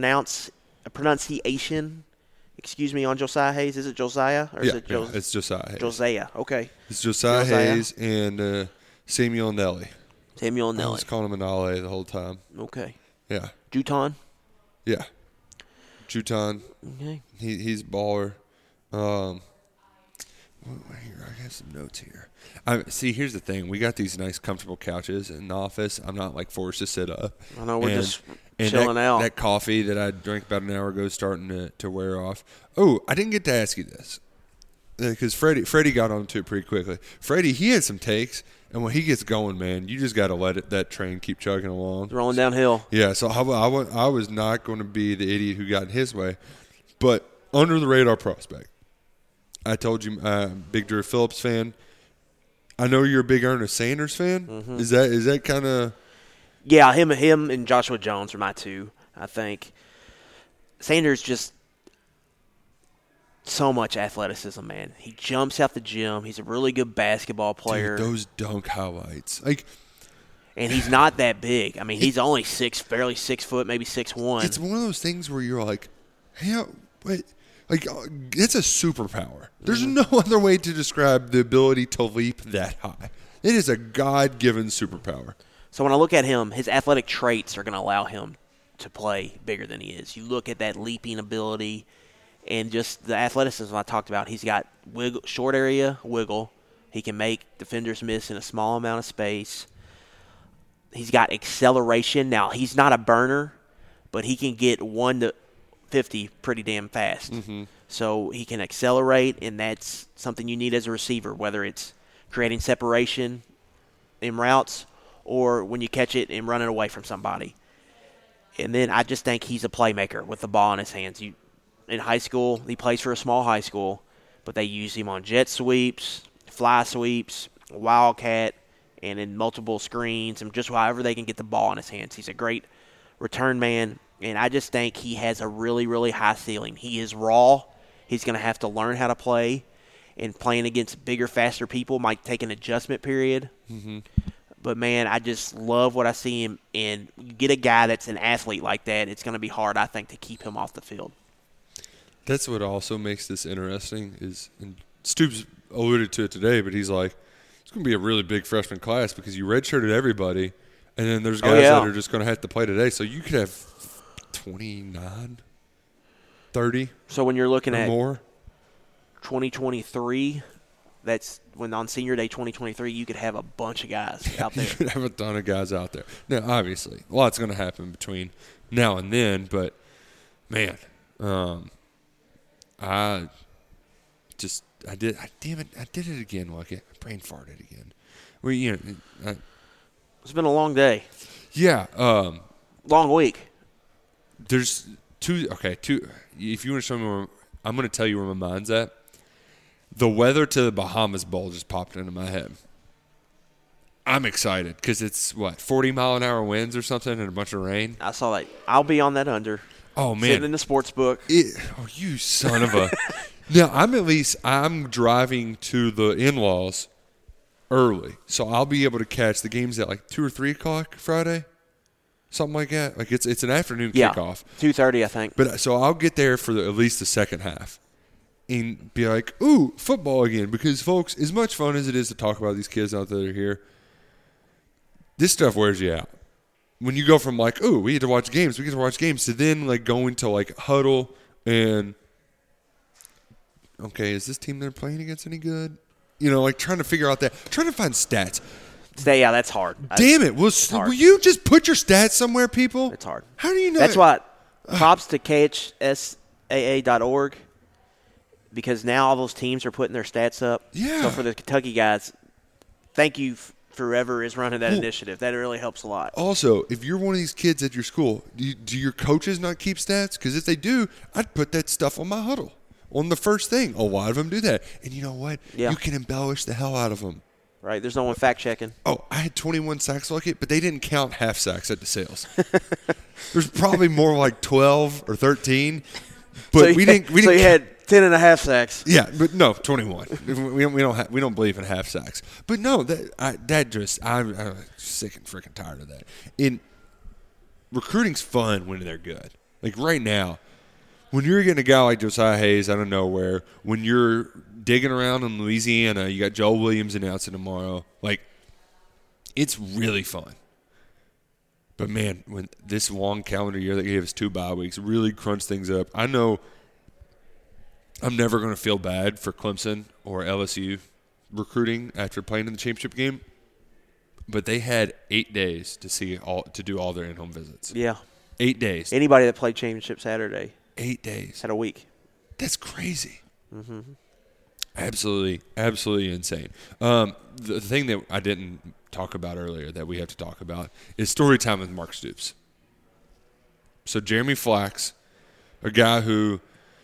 excuse me, on Josiah Hayes? Is it Josiah? Or is it it's Josiah Hayes. Josiah, okay. It's Josiah Hayes and Samuel Nelly. Samuel Nelly. I was calling him Anale the whole time. Okay. Yeah. Juton? Yeah. Juton. Okay. He's a baller. Here, I have some notes here. See, here's the thing. We got these nice, comfortable couches in the office. I'm not, forced to sit up. I know, we're just chilling out. That coffee that I drank about an hour ago is starting to wear off. Oh, I didn't get to ask you this. Because Freddie got onto it pretty quickly. Freddie, he had some takes, and when he gets going, man, you just got to let that train keep chugging along. Rolling downhill. Yeah, so I was not going to be the idiot who got in his way. But under the radar prospect, I told you, big Drew Phillips fan. I know you're a big Ernest Sanders fan. Mm-hmm. Is that kind of? Yeah, him and Joshua Jones are my two. I think Sanders just so much athleticism, man. He jumps out the gym. He's a really good basketball player. Dude, those dunk highlights, and he's not that big. I mean, he's only barely 6 foot, maybe 6'1". It's one of those things where you're like, hey, wait. It's a superpower. There's no other way to describe the ability to leap that high. It is a God-given superpower. So when I look at him, his athletic traits are going to allow him to play bigger than he is. You look at that leaping ability and just the athleticism I talked about. He's got short area wiggle. He can make defenders miss in a small amount of space. He's got acceleration. Now, he's not a burner, but he can get 1 to 50 pretty damn fast. Mm-hmm. So he can accelerate, and that's something you need as a receiver, whether it's creating separation in routes or when you catch it and running away from somebody. And then I just think he's a playmaker with the ball in his hands. In high school, he plays for a small high school, but they use him on jet sweeps, fly sweeps, wildcat, and in multiple screens, and just however they can get the ball in his hands. He's a great return man. And I just think he has a really, really high ceiling. He is raw. He's going to have to learn how to play. And playing against bigger, faster people might take an adjustment period. Mm-hmm. But, man, I just love what I see him. And you get a guy that's an athlete like that, it's going to be hard, I think, to keep him off the field. That's what also makes this interesting is, and Stoops alluded to it today, but he's like, it's going to be a really big freshman class because you redshirted everybody, and then there's guys that are just going to have to play today. So you could have 29, 30. So when you're looking at more 2023, that's when on senior day 2023, you could have a bunch of guys out there. You could have a ton of guys out there. Now, obviously, a lot's going to happen between now and then, but man, I did it again, Lucky. My brain farted again. It's been a long day. Yeah. Long week. There's two. If you want to show me where, I'm going to tell you where my mind's at. The weather to the Bahamas Bowl just popped into my head. I'm excited because it's, 40-mile-an-hour winds or something and a bunch of rain? I saw that. I'll be on that under. Oh, man. Sitting in the sports book. You son of a. Now, I'm driving to the in-laws early, so I'll be able to catch the games at 2 or 3 o'clock Friday. Something like that. It's an afternoon kickoff. 2:30, I think. But so I'll get there for at least the second half and be like, ooh, football again. Because, folks, as much fun as it is to talk about these kids out there that are here, this stuff wears you out. When you go from ooh, we get to watch games, to then going to huddle and, okay, is this team they're playing against any good? Trying to figure out that, trying to find stats. Yeah, that's hard. Damn it. Will you just put your stats somewhere, people? It's hard. How do you know That's why props to KHSAA.org because now all those teams are putting their stats up. Yeah. So for the Kentucky guys, thank you for whoever is running that initiative. That really helps a lot. Also, if you're one of these kids at your school, do your coaches not keep stats? Because if they do, I'd put that stuff on my huddle on the first thing. A lot of them do that. And you know what? Yeah. You can embellish the hell out of them. Right, there's no one fact-checking. Oh, I had 21 sacks but they didn't count half sacks at the sales. There's probably more like 12 or 13, but we didn't. So you had 10 and a half sacks. Yeah, but no, 21. We don't believe in half sacks. But no, I'm sick and freaking tired of that. In recruiting's fun when they're good. Right now, when you're getting a guy like Josiah Hayes out of nowhere, when you're digging around in Louisiana, you got Joel Williams announcing tomorrow. It's really fun. But, man, when this long calendar year that gave us 2 bye weeks really crunched things up. I know I'm never going to feel bad for Clemson or LSU recruiting after playing in the championship game, but they had 8 days to do all their in-home visits. Yeah. 8 days. Anybody that played championship Saturday. 8 days. Had a week. That's crazy. Mm-hmm. Absolutely, absolutely insane. The thing that I didn't talk about earlier that we have to talk about is story time with Mark Stoops. So Jeremy Flax, a guy who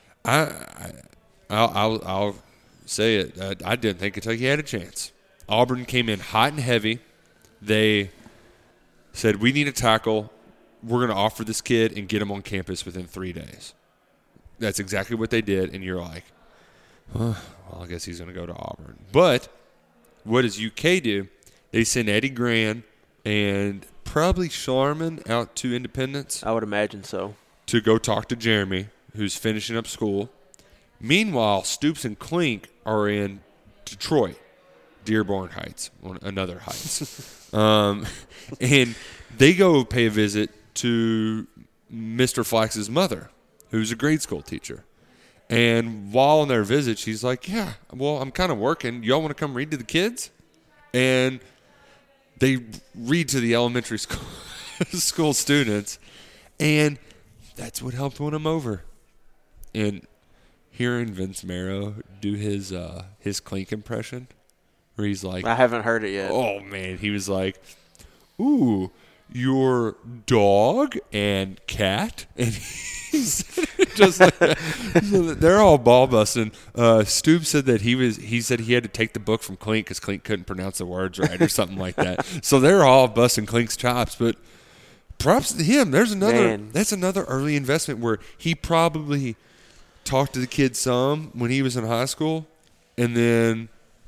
I'll say it, I didn't think Kentucky had a chance. Auburn came in hot and heavy. They said, we need a tackle. We're going to offer this kid and get him on campus within 3 days. That's exactly what they did, and you're like, well, I guess he's going to go to Auburn. But what does UK do? They send Eddie Gran and probably Sharman out to Independence. I would imagine so. To go talk to Jeremy, who's finishing up school. Meanwhile, Stoops and Klink are in Detroit, Dearborn Heights, another Heights. And they go pay a visit to Mr. Flax's mother, who's a grade school teacher. And while on their visit, she's like, yeah, well, I'm kind of working. Y'all want to come read to the kids? And they read to the elementary school students. And that's what helped win them over. And hearing Vince Marrow do his Klink impression, where he's like, I haven't heard it yet. Oh, man. He was like, ooh, your dog and cat? And he's just like that. So they're all ball busting. Stoops said that he said he had to take the book from Klink because Klink couldn't pronounce the words right or something like that. So they're all busting Klink's chops. But props to him. That's another early investment where he probably talked to the kid some when he was in high school, and then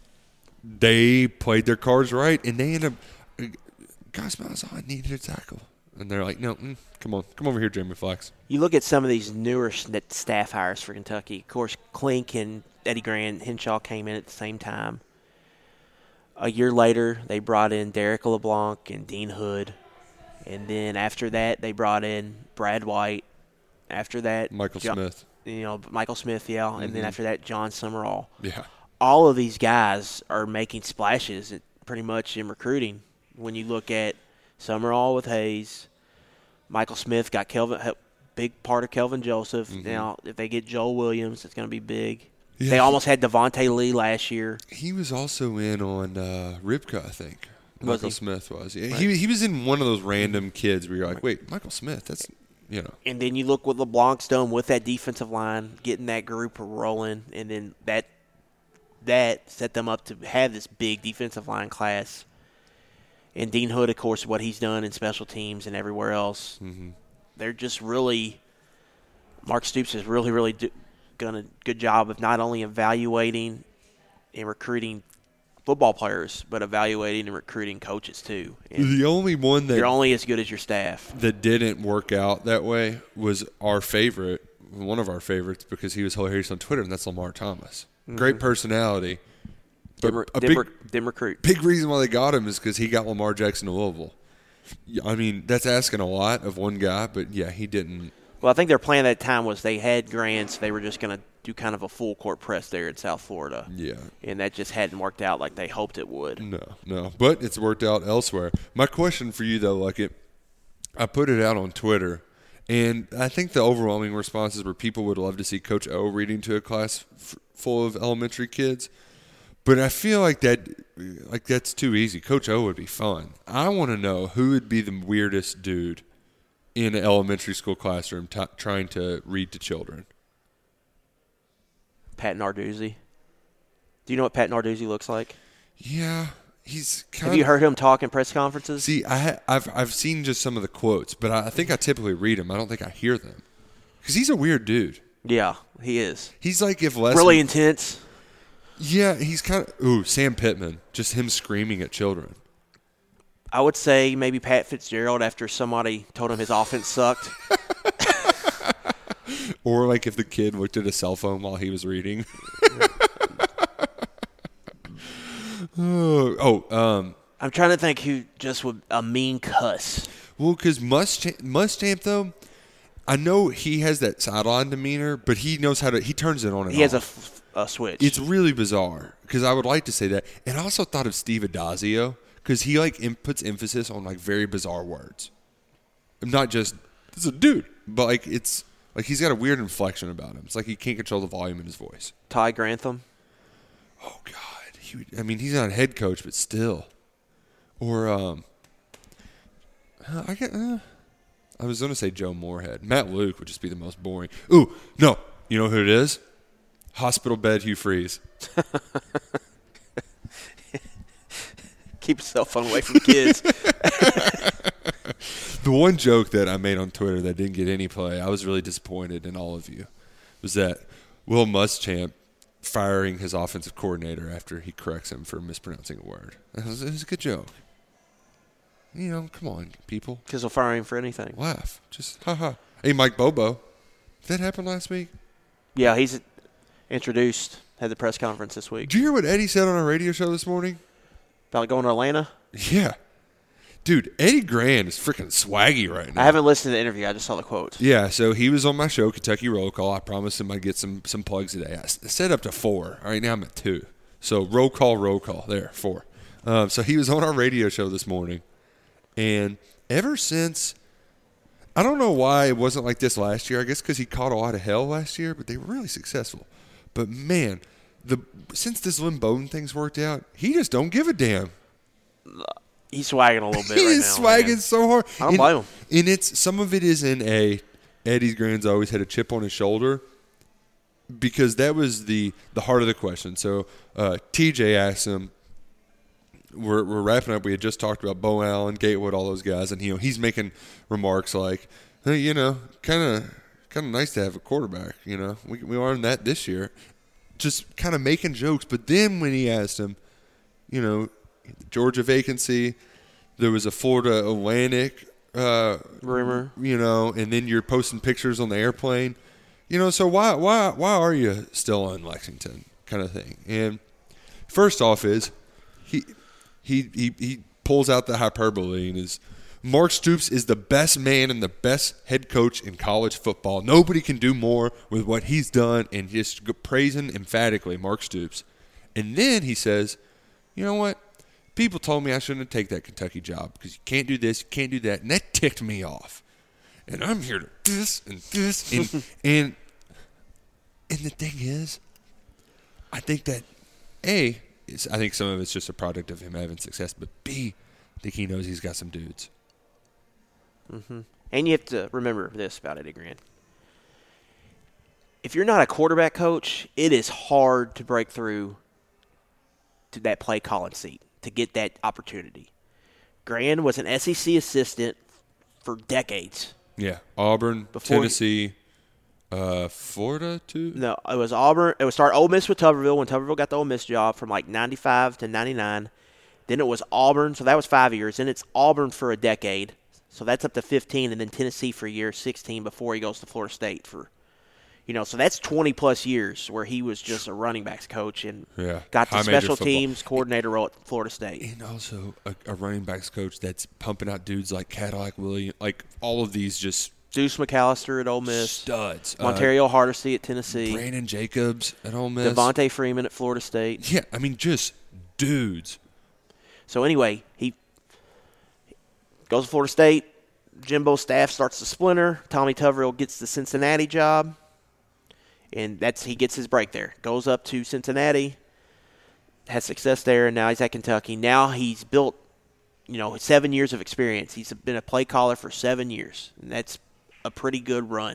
they played their cards right, and they end up, gosh, I needed a tackle. And they're like, no, come over here, Jeremy Flax. You look at some of these newer staff hires for Kentucky. Of course, Klink and Eddie Gran, Henshaw came in at the same time. A year later, they brought in Derek LeBlanc and Dean Hood. And then after that, they brought in Brad White. After that, Michael Smith. Michael Smith, yeah. Mm-hmm. And then after that, John Summerall. Yeah. All of these guys are making splashes pretty much in recruiting. When you look at Summerall with Hayes, Michael Smith got big part of Kelvin Joseph. Mm-hmm. Now, if they get Joel Williams, it's going to be big. Yeah. They almost had Devontae Lee last year. He was also in on Ribka, I think. Michael Smith was. Yeah. Right. He was in one of those random kids where you're like, wait, Michael Smith, that's, And then you look what LeBlanc's done with that defensive line, getting that group rolling, and then that set them up to have this big defensive line class. And Dean Hood, of course, what he's done in special teams and everywhere else. Mm-hmm. They're just really – Mark Stoops is really done a good job of not only evaluating and recruiting football players, but evaluating and recruiting coaches too. And the only one that – you're only as good as your staff. That didn't work out that way was one of our favorites, because he was hilarious on Twitter, and that's Lamar Thomas. Mm-hmm. Great personality. Dim recruit. Big reason why they got him is because he got Lamar Jackson to Louisville. I mean, that's asking a lot of one guy, but, yeah, he didn't. Well, I think their plan at that time was they had Grant, so they were just going to do kind of a full court press there in South Florida. Yeah. And that just hadn't worked out like they hoped it would. No. But it's worked out elsewhere. My question for you, though, I put it out on Twitter, and I think the overwhelming responses were people would love to see Coach O reading to a class full of elementary kids. But I feel like that's too easy. Coach O would be fun. I want to know who would be the weirdest dude in an elementary school classroom trying to read to children. Pat Narduzzi. Do you know what Pat Narduzzi looks like? Yeah, he's kind of. Have you heard him talk in press conferences? See, I've seen just some of the quotes, but I think I typically read them. I don't think I hear them, because he's a weird dude. Yeah, he is. He's like if less really intense. Yeah, he's kind of Sam Pittman, just him screaming at children. I would say maybe Pat Fitzgerald after somebody told him his offense sucked. Or like if the kid looked at a cell phone while he was reading. I'm trying to think who just would a mean cuss. Well, because Muschamp, though, I know he has that sideline demeanor, but he knows how to – he turns it on and off. He has a switch. It's really bizarre because I would like to say that. And I also thought of Steve Adazio because he, puts emphasis on, very bizarre words. Not just – it's a dude, but, it's – he's got a weird inflection about him. It's like he can't control the volume in his voice. Ty Grantham. Oh, God. He's not a head coach, but still. Or I was going to say Joe Moorhead. Matt Luke would just be the most boring. Ooh, no. You know who it is? Hospital bed Hugh Freeze. Keep your cell phone away from kids. The one joke that I made on Twitter that didn't get any play, I was really disappointed in all of you, was that Will Muschamp firing his offensive coordinator after he corrects him for mispronouncing a word. It was a good joke. Come on, people. Because he'll fire him for anything. Laugh. Just ha-ha. Hey, Mike Bobo. Did that happen last week? Yeah, he's introduced, had the press conference this week. Did you hear what Eddie said on our radio show this morning? About going to Atlanta? Yeah. Dude, Eddie Grand is freaking swaggy right now. I haven't listened to the interview. I just saw the quotes. Yeah, so he was on my show, Kentucky Roll Call. I promised him I'd get some plugs today. I set up to 4. All right, now I'm at 2. So roll call. There, 4. So he was on our radio show this morning. And ever since, I don't know why it wasn't like this last year. I guess because he caught a lot of hell last year, but they were really successful. But, man, since this Lynn Bowden thing's worked out, he just don't give a damn. He's swagging a little bit right now. He's swagging so hard. I don't blame him. And some of it is in Eddie Grand's always had a chip on his shoulder because that was the heart of the question. So TJ asked him, we're wrapping up. We had just talked about Bo Allen, Gatewood, all those guys, and he's making remarks like, hey, kind of nice to have a quarterback. We learned that this year. Just kind of making jokes. But then when he asked him, Georgia vacancy, there was a Florida Atlantic rumor, and then you're posting pictures on the airplane, so why are you still in Lexington, kind of thing. And first off is he pulls out the hyperbole and is Mark Stoops is the best man and the best head coach in college football. Nobody can do more with what he's done, and just praising emphatically Mark Stoops. And then he says, you know what? People told me I shouldn't take that Kentucky job because you can't do this, you can't do that, and that ticked me off. And I'm here to this and this, and the thing is, I think that I think some of it's just a product of him having success, but B, I think he knows he's got some dudes. Mm-hmm. And you have to remember this about Eddie Grand. If you're not a quarterback coach, it is hard to break through to that play calling seat, to get that opportunity. Grand was an SEC assistant for decades. Yeah, Auburn, Tennessee, Florida too? No, it was Auburn. It was start Ole Miss with Tuberville when Tuberville got the Ole Miss job from 95 to 99. Then it was Auburn, so that was 5 years. Then it's Auburn for a decade, so that's up to 15, and then Tennessee for a year, 16, before he goes to Florida State for so that's 20-plus years where he was just a running backs coach and got the special teams coordinator role at Florida State. And also a running backs coach that's pumping out dudes like Cadillac Williams, like all of these just Deuce McAllister at Ole Miss. Studs. Montario Hardesty at Tennessee. Brandon Jacobs at Ole Miss. Devontae Freeman at Florida State. Yeah, I mean, just dudes. So anyway, he goes to Florida State. Jimbo's staff starts to splinter. Tommy Tuberville gets the Cincinnati job. And he gets his break there. Goes up to Cincinnati, has success there, and now he's at Kentucky. Now he's built, 7 years of experience. He's been a play caller for 7 years, and that's a pretty good run.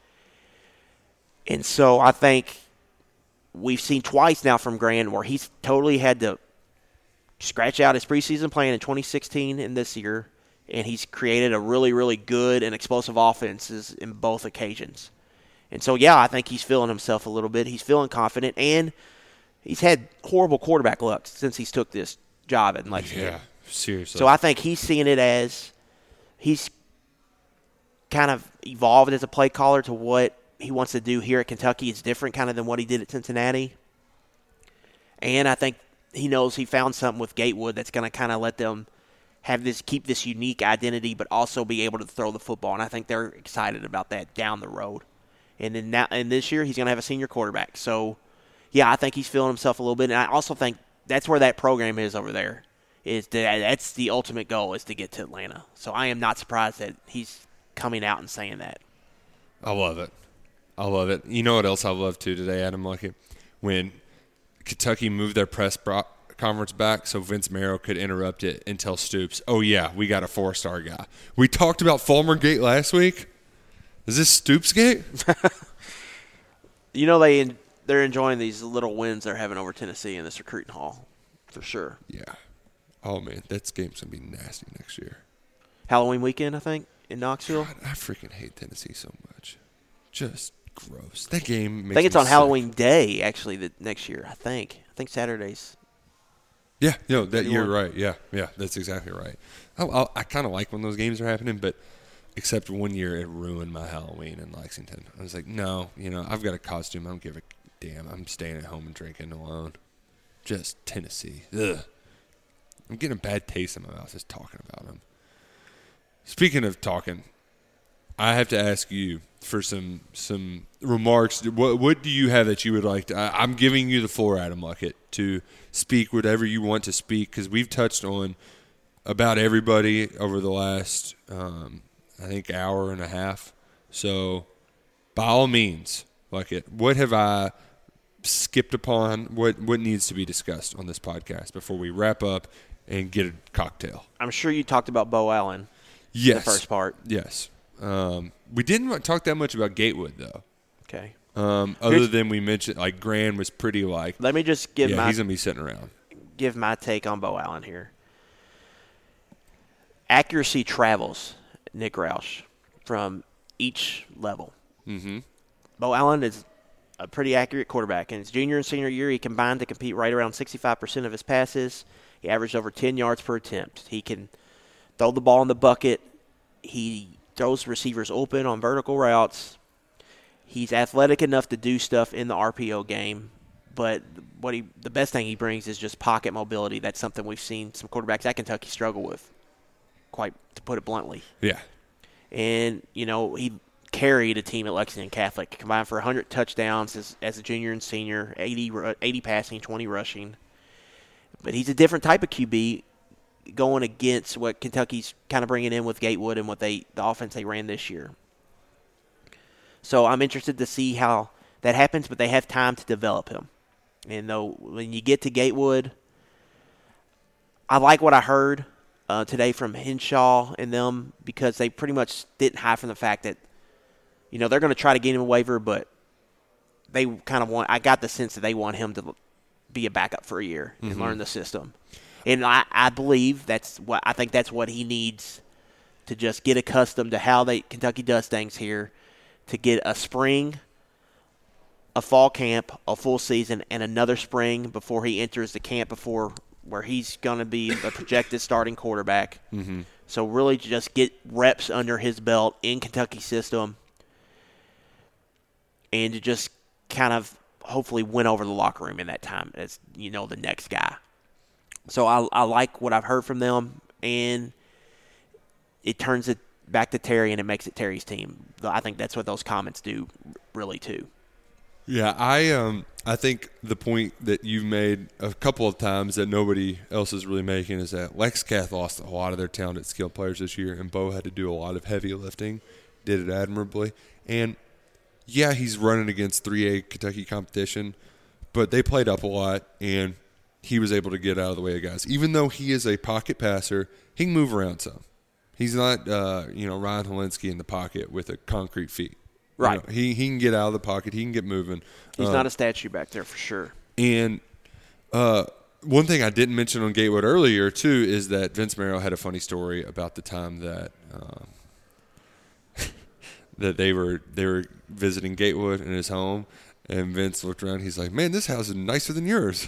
And so I think we've seen twice now from Grand where he's totally had to scratch out his preseason plan in 2016 and this year, and he's created a really, really good and explosive offenses in both occasions. And so, I think he's feeling himself a little bit. He's feeling confident, and he's had horrible quarterback luck since he's took this job at Lexington. Yeah, seriously. So I think he's seeing it as he's kind of evolved as a play caller to what he wants to do here at Kentucky. It's different kind of than what he did at Cincinnati. And I think he knows he found something with Gatewood that's going to kind of let them keep this unique identity, but also be able to throw the football. And I think they're excited about that down the road. And then this year he's going to have a senior quarterback. So, yeah, I think he's feeling himself a little bit. And I also think that's where that program is over there. That's the ultimate goal, is to get to Atlanta. So I am not surprised that he's coming out and saying that. I love it. I love it. You know what else I love too today, Adam Luckett? When Kentucky moved their press conference back so Vince Marrow could interrupt it and tell Stoops, oh, yeah, we got a 4-star guy. We talked about Fulmer Gate last week. Is this Stoops Gate? You know, they're enjoying these little wins they're having over Tennessee in this recruiting hall, for sure. Yeah. Oh, man, that game's going to be nasty next year. Halloween weekend, I think, in Knoxville. God, I freaking hate Tennessee so much. Just gross. That game makes I think it's me on sick. Halloween Day, actually, the next year, I think. I think Saturday's. Yeah, you're right. Yeah, that's exactly right. I kind of like when those games are happening, but except one year it ruined my Halloween in Lexington. I was like, no, I've got a costume. I don't give a damn. I'm staying at home and drinking alone. Just Tennessee. Ugh. I'm getting a bad taste in my mouth just talking about them. Speaking of talking, I have to ask you for some remarks. What do you have that you would like to? I'm giving you the floor, Adam Luckett, to speak whatever you want to speak, because we've touched on about everybody over the last, I think, hour and a half. So, by all means, Luckett, what have I skipped upon? What needs to be discussed on this podcast before we wrap up and get a cocktail? I'm sure you talked about Bo Allen. Yes. In the first part. Yes. We didn't talk that much about Gatewood, though. Okay. Other than we mentioned, like, Grand was pretty like. Let me just give he's gonna be sitting around. Give my take on Bo Allen here. Accuracy travels, Nick Roush, from each level. Mm-hmm. Bo Allen is a pretty accurate quarterback. In his junior and senior year, he combined to compete right around 65% of his passes. He averaged over 10 yards per attempt. He can throw the ball in the bucket. He throws receivers open on vertical routes. He's athletic enough to do stuff in the RPO game, but the best thing he brings is just pocket mobility. That's something we've seen some quarterbacks at Kentucky struggle with, quite to put it bluntly. Yeah. And, he carried a team at Lexington Catholic, combined for 100 touchdowns as a junior and senior, 80 passing, 20 rushing. But he's a different type of QB going against what Kentucky's kind of bringing in with Gatewood and what the offense they ran this year. So I'm interested to see how that happens, but they have time to develop him. And though when you get to Gatewood, I like what I heard today from Henshaw and them, because they pretty much didn't hide from the fact that, they're going to try to get him a waiver, but they kind of I got the sense that they want him to be a backup for a year and learn the system. And I believe that's what he needs to just get accustomed to how Kentucky does things here, to get a spring, a fall camp, a full season, and another spring before he enters the camp where he's going to be a projected starting quarterback. Mm-hmm. So really just get reps under his belt in Kentucky's system and to just kind of hopefully win over the locker room in that time as, the next guy. So I like what I've heard from them, and it turns it back to Terry, and it makes it Terry's team. I think that's what those comments do, really, too. Yeah, I think the point that you've made a couple of times that nobody else is really making is that Lex Cath lost a lot of their talented skill players this year, and Bo had to do a lot of heavy lifting, did it admirably. And, yeah, he's running against 3A Kentucky competition, but they played up a lot, and he was able to get out of the way of guys. Even though he is a pocket passer, he can move around some. He's not, Ryan Helinski in the pocket with a concrete feet. Right. He can get out of the pocket. He can get moving. He's not a statue back there for sure. And one thing I didn't mention on Gatewood earlier, too, is that Vince Marrow had a funny story about the time that that they were visiting Gatewood in his home, and Vince looked around. He's like, "Man, this house is nicer than yours."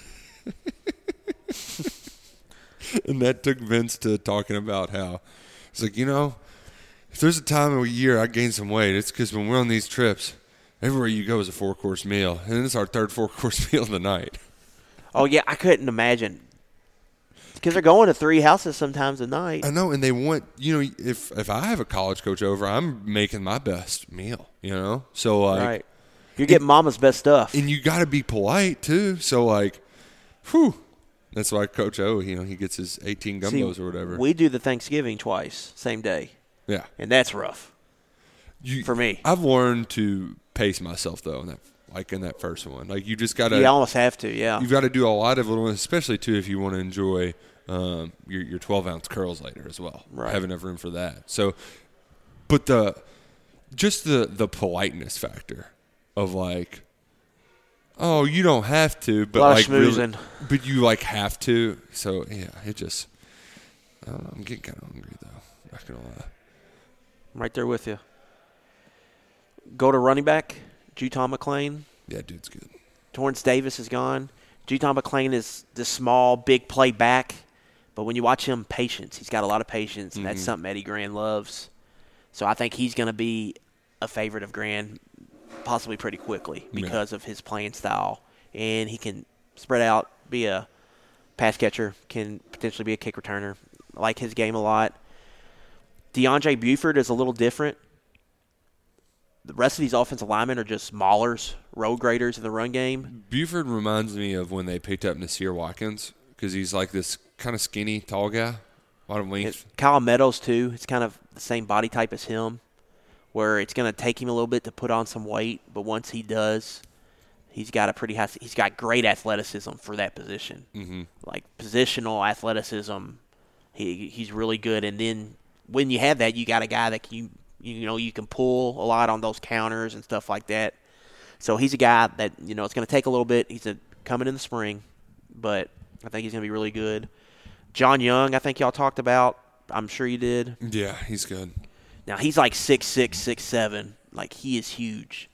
And that took Vince to talking about how it's like, if there's a time of year I gain some weight, it's because when we're on these trips, everywhere you go is a 4-course meal, and it's our third 4-course meal of the night. Oh yeah, I couldn't imagine Because they're going to 3 houses sometimes a night. I know, and they want, if I have a college coach over, I'm making my best meal, So, like. Right. You're getting mama's best stuff. And you got to be polite, too. So, like, whew. That's why Coach O, he gets his 18 gumbos or whatever. We do the Thanksgiving twice, same day. Yeah. And that's rough for me. I've learned to pace myself, though, in that first one. Like, you just got to – You almost have to, yeah. You've got to do a lot of little ones, especially, too, if you want to enjoy your 12-ounce curls later as well. Right. Have enough room for that. So, but the politeness factor of, like – oh, you don't have to, but like really, but you like have to. So yeah, it just I don't know, I'm getting kind of hungry though. Not gonna lie. I'm right there with you. Go to running back, Juton McClain. Yeah, dude's good. Torrance Davis is gone. Juton McClain is the small, big play back, but when you watch him, patience. He's got a lot of patience, and that's something Eddie Gran loves. So I think he's going to be a favorite of Gran possibly pretty quickly because of his playing style. And he can spread out, be a pass catcher, can potentially be a kick returner. I like his game a lot. DeAndre Buford is a little different. The rest of these offensive linemen are just maulers, road graders in the run game. Buford reminds me of when they picked up Nasir Watkins because he's like this kind of skinny, tall guy, a lot of length. Kyle Meadows, too. It's kind of the same body type as him, where it's going to take him a little bit to put on some weight, but once he does, he's got great athleticism for that position. Mm-hmm. Like positional athleticism, he's really good. And then when you have that, you got a guy that you can pull a lot on those counters and stuff like that. So he's a guy that it's going to take a little bit. He's coming in the spring, but I think he's going to be really good. John Young, I think y'all talked about. I'm sure you did. Yeah, he's good. Now, he's like 6'6", 6'7". Like, he is huge.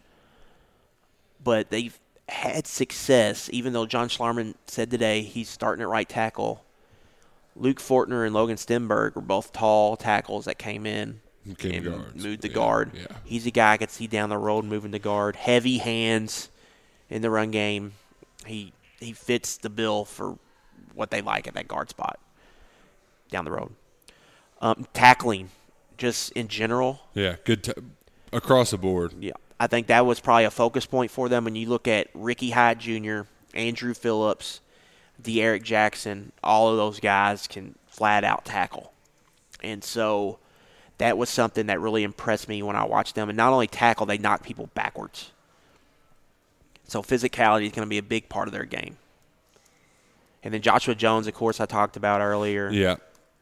But they've had success, even though John Schlarman said today he's starting at right tackle. Luke Fortner and Logan Stenberg were both tall tackles that came in and moved the guard. Yeah. He's a guy I could see down the road moving the guard. Heavy hands in the run game. He fits the bill for what they like at that guard spot down the road. Tackling. Just in general. Yeah, good across the board. Yeah, I think that was probably a focus point for them when you look at Ricky Hyde Jr., Andrew Phillips, De'Aric Jackson. All of those guys can flat out tackle. And so that was something that really impressed me when I watched them. And not only tackle, they knock people backwards. So physicality is going to be a big part of their game. And then Joshua Jones, of course, I talked about earlier. Yeah.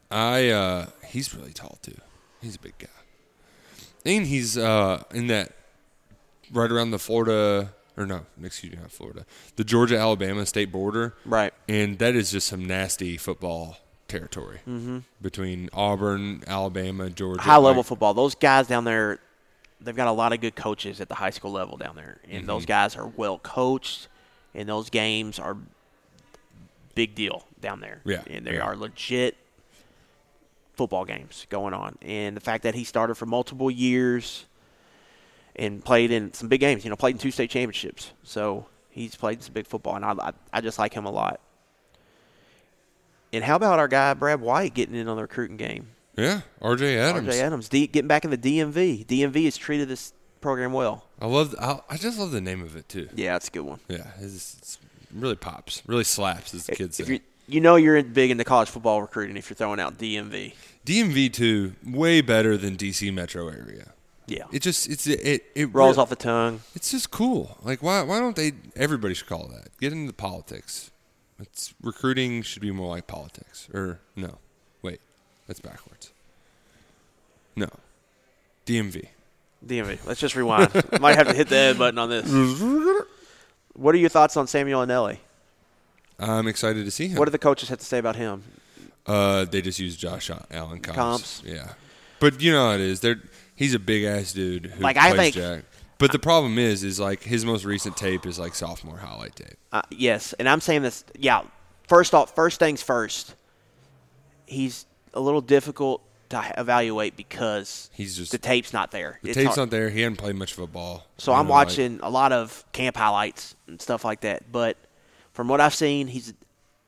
He's really tall, too. He's a big guy. And he's in that right around the Florida – or no, excuse me, not Florida. The Georgia-Alabama state border. Right. And that is just some nasty football territory between Auburn, Alabama, Georgia. High-level football. Those guys down there, they've got a lot of good coaches at the high school level down there. And those guys are well coached, and those games are big deal down there. Yeah. And they are legit football games going on. And the fact that he started for multiple years and played in some big games, played in 2 state championships. So he's played some big football, and I just like him a lot. And how about our guy Brad White getting in on the recruiting game? Yeah, R.J. Adams. Getting back in the DMV. DMV has treated this program well. I just love the name of it, too. Yeah, it's a good one. Yeah, it really pops, really slaps, as the kids say. You're big into college football recruiting if you're throwing out DMV. DMV, too, way better than D.C. metro area. Yeah. It rolls off the tongue. It's just cool. Like, why don't they – everybody should call that. Get into politics. Recruiting should be more like politics. Or, no. Wait. That's backwards. No. DMV. Let's just rewind. Might have to hit the ed button on this. What are your thoughts on Samuel Anelli? I'm excited to see him. What do the coaches have to say about him? They just use Josh Allen comps. Comps. Yeah. But you know how it is. He's a big-ass dude who like, plays I think, Jack. But the problem is like his most recent tape is like sophomore highlight tape. Yes, and I'm saying this. Yeah, first things first. He's a little difficult to evaluate because the tape's not there. The tape's not there. He hadn't played much of a ball. So I'm watching a lot of camp highlights and stuff like that. But from what I've seen, he's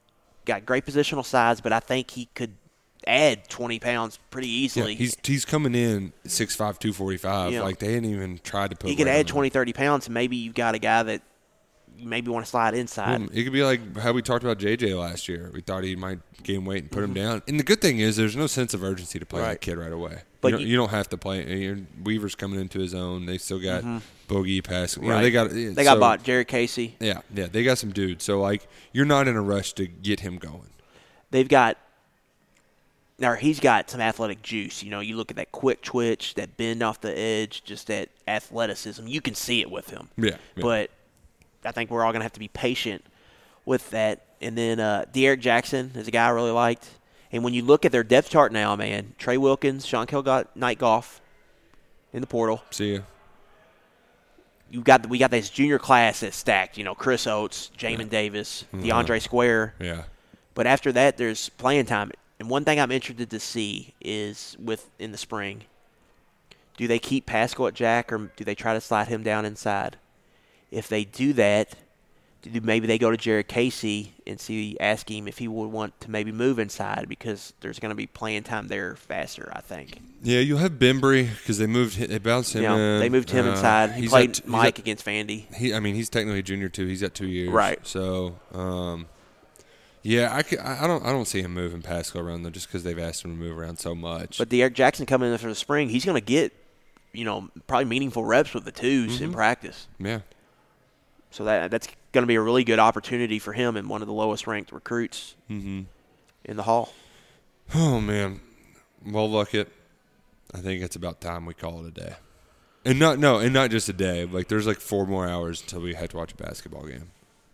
got great positional size, but I think he could add 20 pounds pretty easily. Yeah, he's coming in 6'5", 245. Yeah. Like, they hadn't even tried to put He could weight add on him. 20, 30 pounds, and maybe you've got a guy that you maybe want to slide inside. It could be like how we talked about JJ last year. We thought he might gain weight and put him down. And the good thing is there's no sense of urgency to play that kid right away. But you don't have to play. Weaver's coming into his own. They still got Bogey pass. You know, Right. They got bought Jared Casey. Yeah, they got some dudes. So, like, you're not in a rush to get him going. They've got – now he's got some athletic juice. You know, you look at that quick twitch, that bend off the edge, just that athleticism. You can see it with him. Yeah. But I think we're all going to have to be patient with that. And then De'Aaron Jackson is a guy I really liked. And when you look at their depth chart now, man, Trey Wilkins, Sean Nightgoff in the portal. See ya. We got this junior class that's stacked. You know, Chris Oates, Jamin Davis, DeAndre Square. Yeah. But after that, there's playing time. And one thing I'm interested to see is in the spring, do they keep Pascal at Jack or do they try to slide him down inside? If they do that, maybe they go to Jared Casey and ask him if he would want to maybe move inside because there's going to be playing time there faster, I think. Yeah, you'll have Bembry because they bounced him in. They moved him inside. He played Mike against Vandy. He's technically a junior too. He's got 2 years. Right. So, yeah, I don't see him moving Pascal around though, just because they've asked him to move around so much. But De'Aaron Jackson coming in for the spring, he's going to get, probably meaningful reps with the twos in practice. Yeah. So that's going to be a really good opportunity for him and one of the lowest ranked recruits in the hall. Oh man, well, look it. I think it's about time we call it a day, and not just a day. Like there's like 4 more hours until we have to watch a basketball game.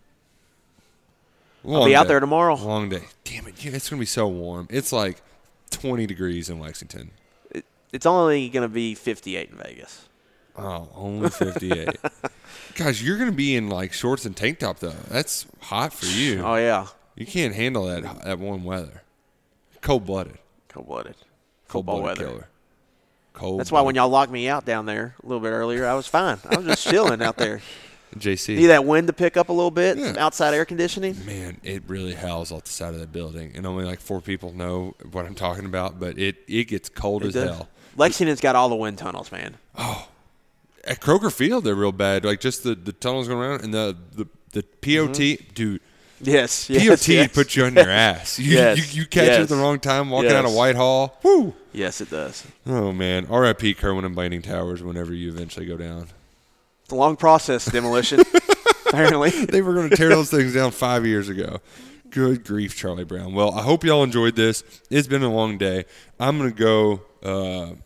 I'll be out there tomorrow. Long day. Damn it! Yeah, it's gonna be so warm. It's like 20 degrees in Lexington. It's only going to be 58 in Vegas. Oh, only 58. Guys, you're going to be in, like, shorts and tank top, though. That's hot for you. Oh, yeah. You can't handle that warm weather. Cold-blooded. Football weather. Killer. Cold. That's why when y'all locked me out down there a little bit earlier, I was fine. I was just chilling out there. JC. Need that wind to pick up a little bit, some outside air conditioning. Man, it really howls off the side of that building. And only like 4 people know what I'm talking about, but it gets cold as hell. Lexington's got all the wind tunnels, man. Oh. At Kroger Field, they're real bad. Like, just the tunnels going around and the POT, dude. Yes. POT puts you on your ass. You catch it at the wrong time walking out of Whitehall. Woo! Yes, it does. Oh, man. R.I.P. Kerwin and Blanding Towers whenever you eventually go down. It's a long process, demolition, apparently. They were going to tear those things down 5 years ago. Good grief, Charlie Brown. Well, I hope y'all enjoyed this. It's been a long day. I'm going to go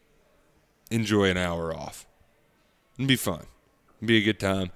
enjoy an hour off. It'll be fun. It'll be a good time.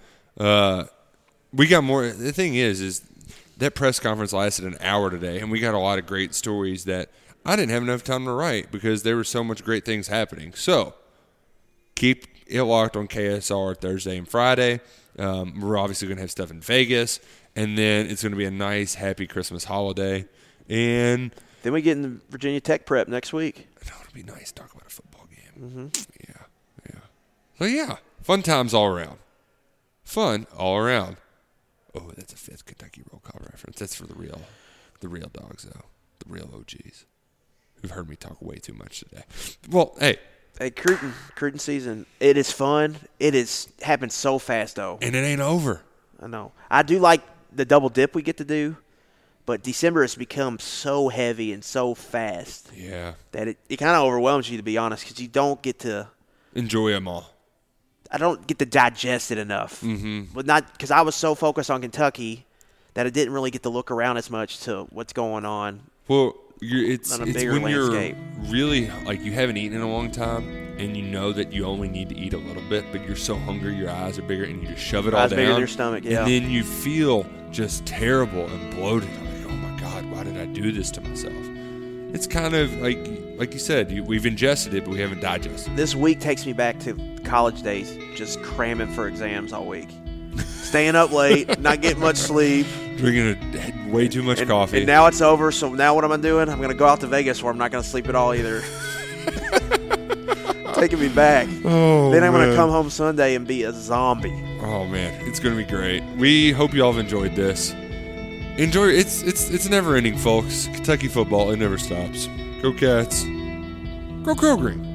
We got more. The thing is that press conference lasted an hour today, and we got a lot of great stories that I didn't have enough time to write because there were so much great things happening. So keep it locked on KSR Thursday and Friday. We're obviously going to have stuff in Vegas, and then it's going to be a nice, happy Christmas holiday. And then we get in the Virginia Tech prep next week. It'll be nice to talk about a football game. Yeah. So, yeah, fun times all around. Fun all around. Oh, that's a 5th Kentucky roll call reference. That's for the real dogs, though. The real OGs who've heard me talk way too much today. Well, hey, Cruton season, it is fun. It has happened so fast, though. And it ain't over. I know. I do like the double dip we get to do, but December has become so heavy and so fast that it kind of overwhelms you, to be honest, because you don't get to enjoy them all. I don't get to digest it enough. But not because I was so focused on Kentucky that I didn't really get to look around as much to what's going on. Well, it's when landscape. You're really, like, you haven't eaten in a long time, and you know that you only need to eat a little bit, but you're so hungry, your eyes are bigger, and you just shove it all down. Bigger than your stomach, yeah. And then you feel just terrible and bloated. I'm like, oh my God, why did I do this to myself? It's kind of like you said, we've ingested it, but we haven't digested it. This week takes me back to college days, just cramming for exams all week. Staying up late, not getting much sleep. Drinking way too much coffee. And now it's over, so now what am I doing? I'm going to go out to Vegas where I'm not going to sleep at all either. Taking me back. Oh, then I'm going to come home Sunday and be a zombie. Oh, man. It's going to be great. We hope you all have enjoyed this. Enjoy. It's never ending, folks. Kentucky football, it never stops. Go Cats. Go Go Green.